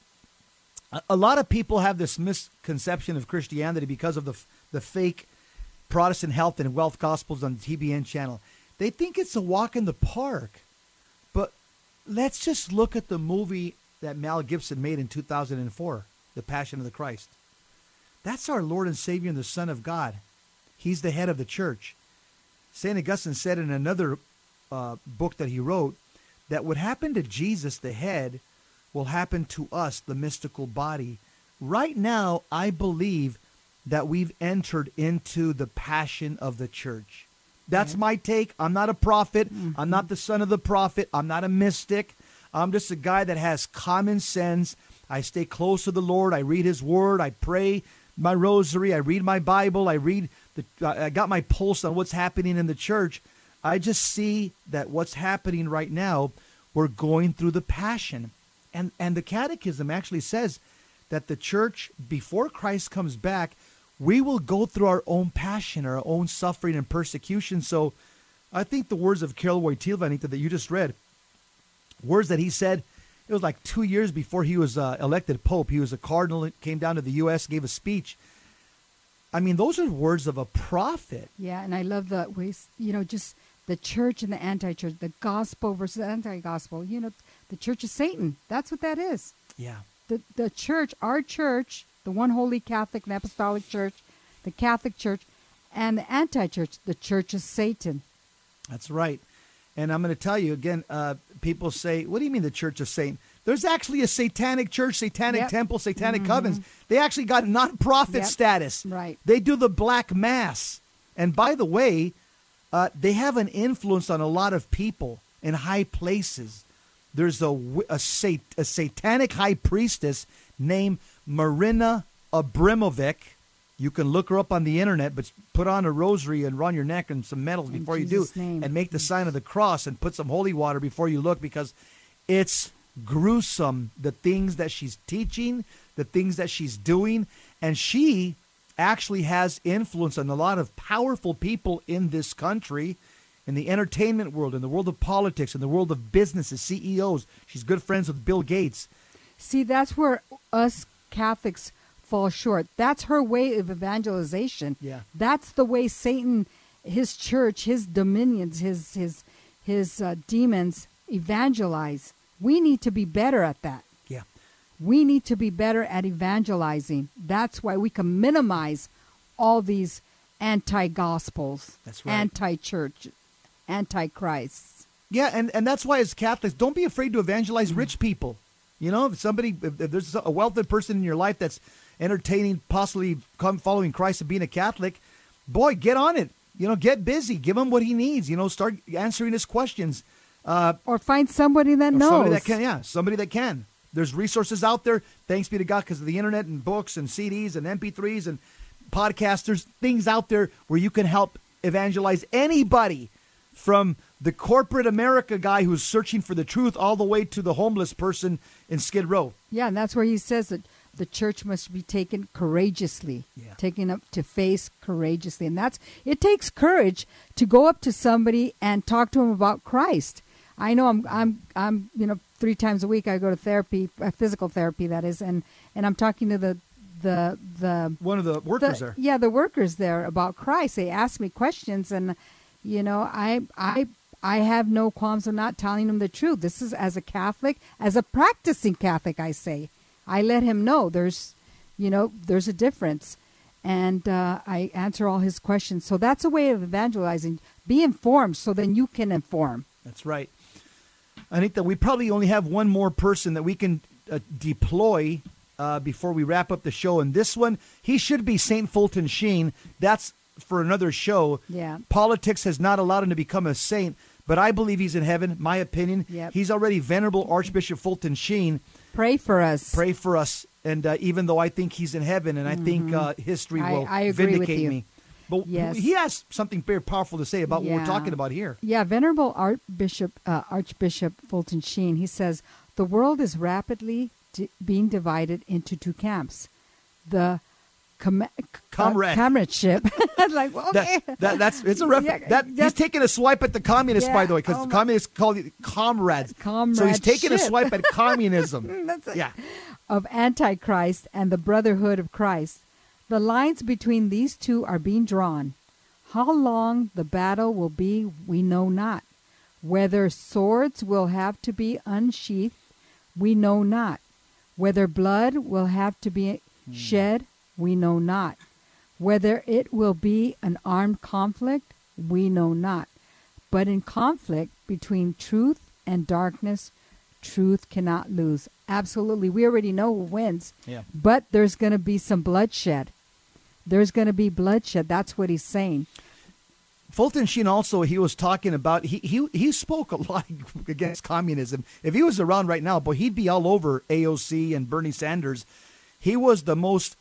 A, a lot of people have this misconception of Christianity because of the f- the fake Protestant health and wealth gospels on the T B N channel. They think it's a walk in the park. But let's just look at the movie that Mel Gibson made in two thousand four, The Passion of the Christ. That's our Lord and Savior and the Son of God. He's the head of the church. Saint Augustine said in another uh, book that he wrote that what happened to Jesus, the head, will happen to us, the mystical body. Right now, I believe that we've entered into the passion of the church. That's my take. I'm not a prophet. I'm not the son of the prophet. I'm not a mystic. I'm just a guy that has common sense. I stay close to the Lord. I read his word. I pray my rosary. I read my Bible. I read the, uh, I got my pulse on what's happening in the church. I just see that what's happening right now, we're going through the passion. And, and the catechism actually says that the church, before Christ comes back, we will go through our own passion, our own suffering and persecution. So I think the words of Karol Wojtyla, Anita, that you just read, words that he said, it was like two years before he was uh, elected Pope. He was a cardinal, came down to the U S, gave a speech. I mean, those are words of a prophet. Yeah, and I love the ways, you know, just the church and the anti-church, the gospel versus anti-gospel. You know, the church is Satan. That's what that is. Yeah. The the church, our church, the one holy Catholic and Apostolic Church, the Catholic Church, and the anti-church, the church is Satan. That's right. And I'm going to tell you again, uh, people say, what do you mean the church of Satan? There's actually a satanic church, satanic Yep. temple, satanic Mhm. covens. They actually got nonprofit Yep. status. Right. They do the black mass. And by the way, uh, they have an influence on a lot of people in high places. There's a, wi- a, sat- a satanic high priestess named Marina Abramovic. You can look her up on the internet, but put on a rosary and run your neck and some medals In before you Jesus' do, name. and make the sign of the cross and put some holy water before you look, because it's gruesome, the things that she's teaching, the things that she's doing, and she actually has influence on a lot of powerful people in this country, in the entertainment world, in the world of politics, in the world of businesses, C E Os. She's good friends with Bill Gates. See, that's where us Catholics fall short. That's her way of evangelization. Yeah. That's the way Satan, his church, his dominions, his his his uh, demons evangelize. We need to be better at that. Yeah. We need to be better at evangelizing. That's why we can minimize all these anti-gospels, That's right. anti-church, anti-Christ. Yeah, and, and that's why as Catholics, don't be afraid to evangelize rich people. You know, if somebody, if, if there's a wealthy person in your life that's entertaining, possibly come following Christ and being a Catholic, boy, get on it. You know, get busy. Give him what he needs. You know, start answering his questions. Uh, or find somebody that or knows. Somebody that can, yeah, somebody that can. There's resources out there, thanks be to God, because of the internet and books and C Ds and M P threes and podcasts. There's things out there where you can help evangelize anybody, from the corporate America guy who's searching for the truth all the way to the homeless person in Skid Row. Yeah, and that's where he says that the church must be taken courageously, Yeah. taken up to face courageously. And that's, it takes courage to go up to somebody and talk to him about Christ. I know I'm, I'm, I'm, you know, three times a week I go to therapy, uh, physical therapy, that is, and, and I'm talking to the, the, the, One of the workers the- there. Yeah, the workers there about Christ. They ask me questions, and, you know, I, I, I have no qualms of not telling them the truth. This is as a Catholic, as a practicing Catholic, I say. I let him know there's, you know, there's a difference. And uh, I answer all his questions. So that's a way of evangelizing. Be informed so then you can inform. That's right. I think that we probably only have one more person that we can uh, deploy uh, before we wrap up the show. And this one, he should be Saint Fulton Sheen. That's for another show. Yeah. Politics has not allowed him to become a saint, but I believe he's in heaven, my opinion. Yep. He's already Venerable Archbishop Fulton Sheen. Pray for us. Pray for us. And uh, even though I think he's in heaven, and I Mhm. think uh, history I- will I agree with vindicate you. me. But Yes. he has something very powerful to say about what we're Yeah. talking about here. Yeah, Venerable Archbishop uh, Archbishop Fulton Sheen, he says, the world is rapidly di- being divided into two camps. The com- Comrade. Uh, comradeship. like, well, okay. That, that, that's it's a ref- Yeah, that he's that's- taking a swipe at the communists, by Yeah, the way, because oh the my- communists call it comrades. So he's taking a Comradeship. swipe at communism. That's it. Yeah. Of Antichrist and the Brotherhood of Christ. The lines between these two are being drawn. How long the battle will be, we know not. Whether swords will have to be unsheathed, we know not. Whether blood will have to be shed, we know not. Whether it will be an armed conflict, we know not. But in conflict between truth and darkness, truth cannot lose. Absolutely. We already know who wins. Yeah. But there's going to be some bloodshed. There's going to be bloodshed. That's what he's saying. Fulton Sheen also, he was talking about, he, he he spoke a lot against communism. If he was around right now, boy, he'd be all over A O C and Bernie Sanders. He was the most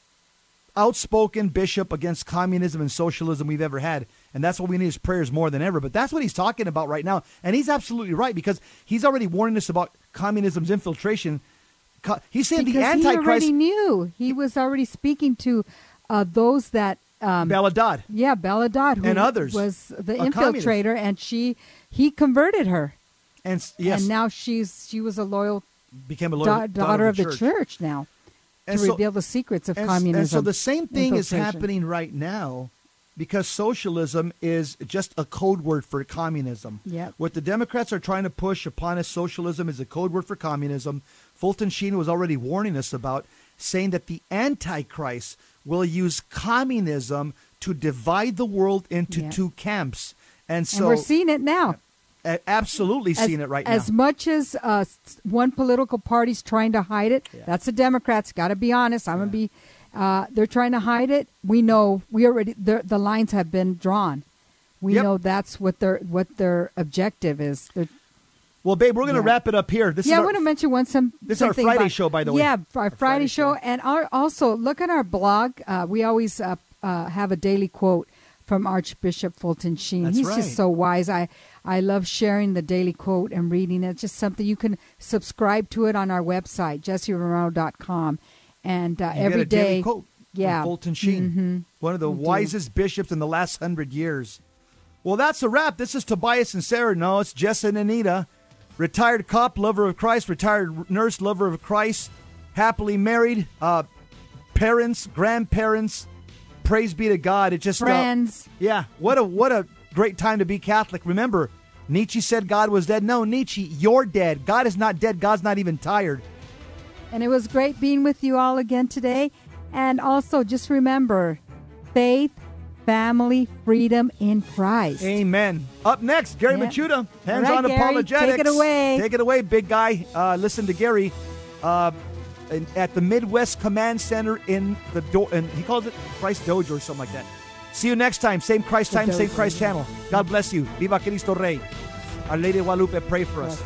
outspoken bishop against communism and socialism we've ever had. And that's what we need is prayers more than ever. But that's what he's talking about right now. And he's absolutely right, because he's already warning us about communism's infiltration. Co- He's saying Because the Antichrist... he already knew. He was already speaking to uh, those that... Um, Bella Dodd. Yeah, Bella Dodd, who And others. was the A communist. infiltrator, and she he converted her. And s- yes. And now she's she was a loyal, Became a loyal da- daughter daughter of of the the church. church, now And to so- reveal the secrets of And, s- communism. and so the same thing is infiltration. happening right now, because socialism is just a code word for communism. Yep. What the Democrats are trying to push upon us, socialism, is a code word for communism. Fulton Sheen was already warning us about, saying that the Antichrist will use communism to divide the world into Yeah. two camps. And so and we're seeing it now. a- absolutely As, seeing it right as now. much as uh, s- one political party's trying to hide it, that's the Democrats. Got to be honest. I'm gonna be. Uh, they're trying to hide it. We know. We already. The the lines have been drawn. We Yep. know that's what their what their objective is. They're, Well, babe, we're going to Yeah. wrap it up here. This yeah, is I our, want to mention one some. this is our something Friday about- show, by the way. Yeah, our, Friday, show, and our, also look at our blog. Uh, we always uh, uh, have a daily quote from Archbishop Fulton Sheen. That's He's right. just so wise. I I love sharing the daily quote and reading it. It's just something you can subscribe to it on our website, jesse romero dot com, and uh, You every get a daily day. quote from yeah, Fulton Sheen, Mhm. one of the We do. wisest bishops in the last hundred years. Well, that's a wrap. This is Tobias and Sarah. No, it's Jess and Anita. Retired cop, lover of Christ. Retired nurse, lover of Christ. Happily married. Uh, parents, grandparents. Praise be to God. It just uh, Friends. yeah. What a what a great time to be Catholic. Remember, Nietzsche said God was dead. No, Nietzsche, you're dead. God is not dead. God's not even tired. And it was great being with you all again today. And also, just remember, faith, family, freedom in Christ. Amen. Up next, Gary Yeah. Machuda, Hands All right, on Gary, Apologetics. take it away. Take it away, big guy. Uh, listen to Gary uh, in, at the Midwest Command Center in the do- and he calls it Christ Dojo or something like that. See you next time. Same Christ The time, same Dojo. Christ channel. God bless you. Viva Cristo Rey. Our Lady of Guadalupe, pray for us.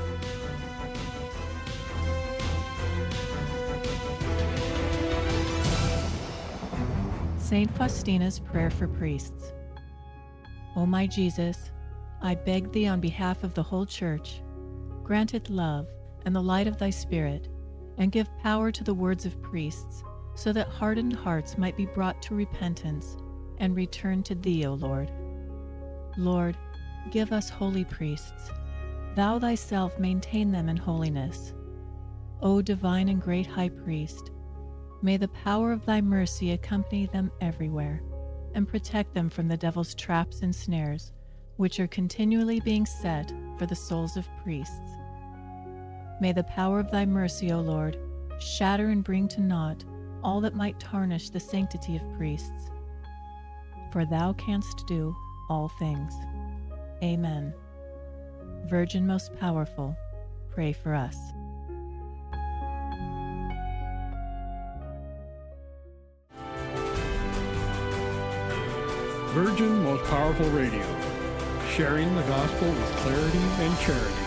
Saint Faustina's Prayer for Priests. O my Jesus, I beg thee on behalf of the whole Church, grant it love and the light of thy Spirit, and give power to the words of priests, so that hardened hearts might be brought to repentance and return to thee, O Lord. Lord, give us holy priests. Thou thyself maintain them in holiness. O divine and great High Priest, may the power of thy mercy accompany them everywhere, and protect them from the devil's traps and snares, which are continually being set for the souls of priests. May the power of thy mercy, O Lord, shatter and bring to naught all that might tarnish the sanctity of priests. For thou canst do all things. Amen. Virgin most powerful, pray for us. Virgin Most Powerful Radio, sharing the gospel with clarity and charity.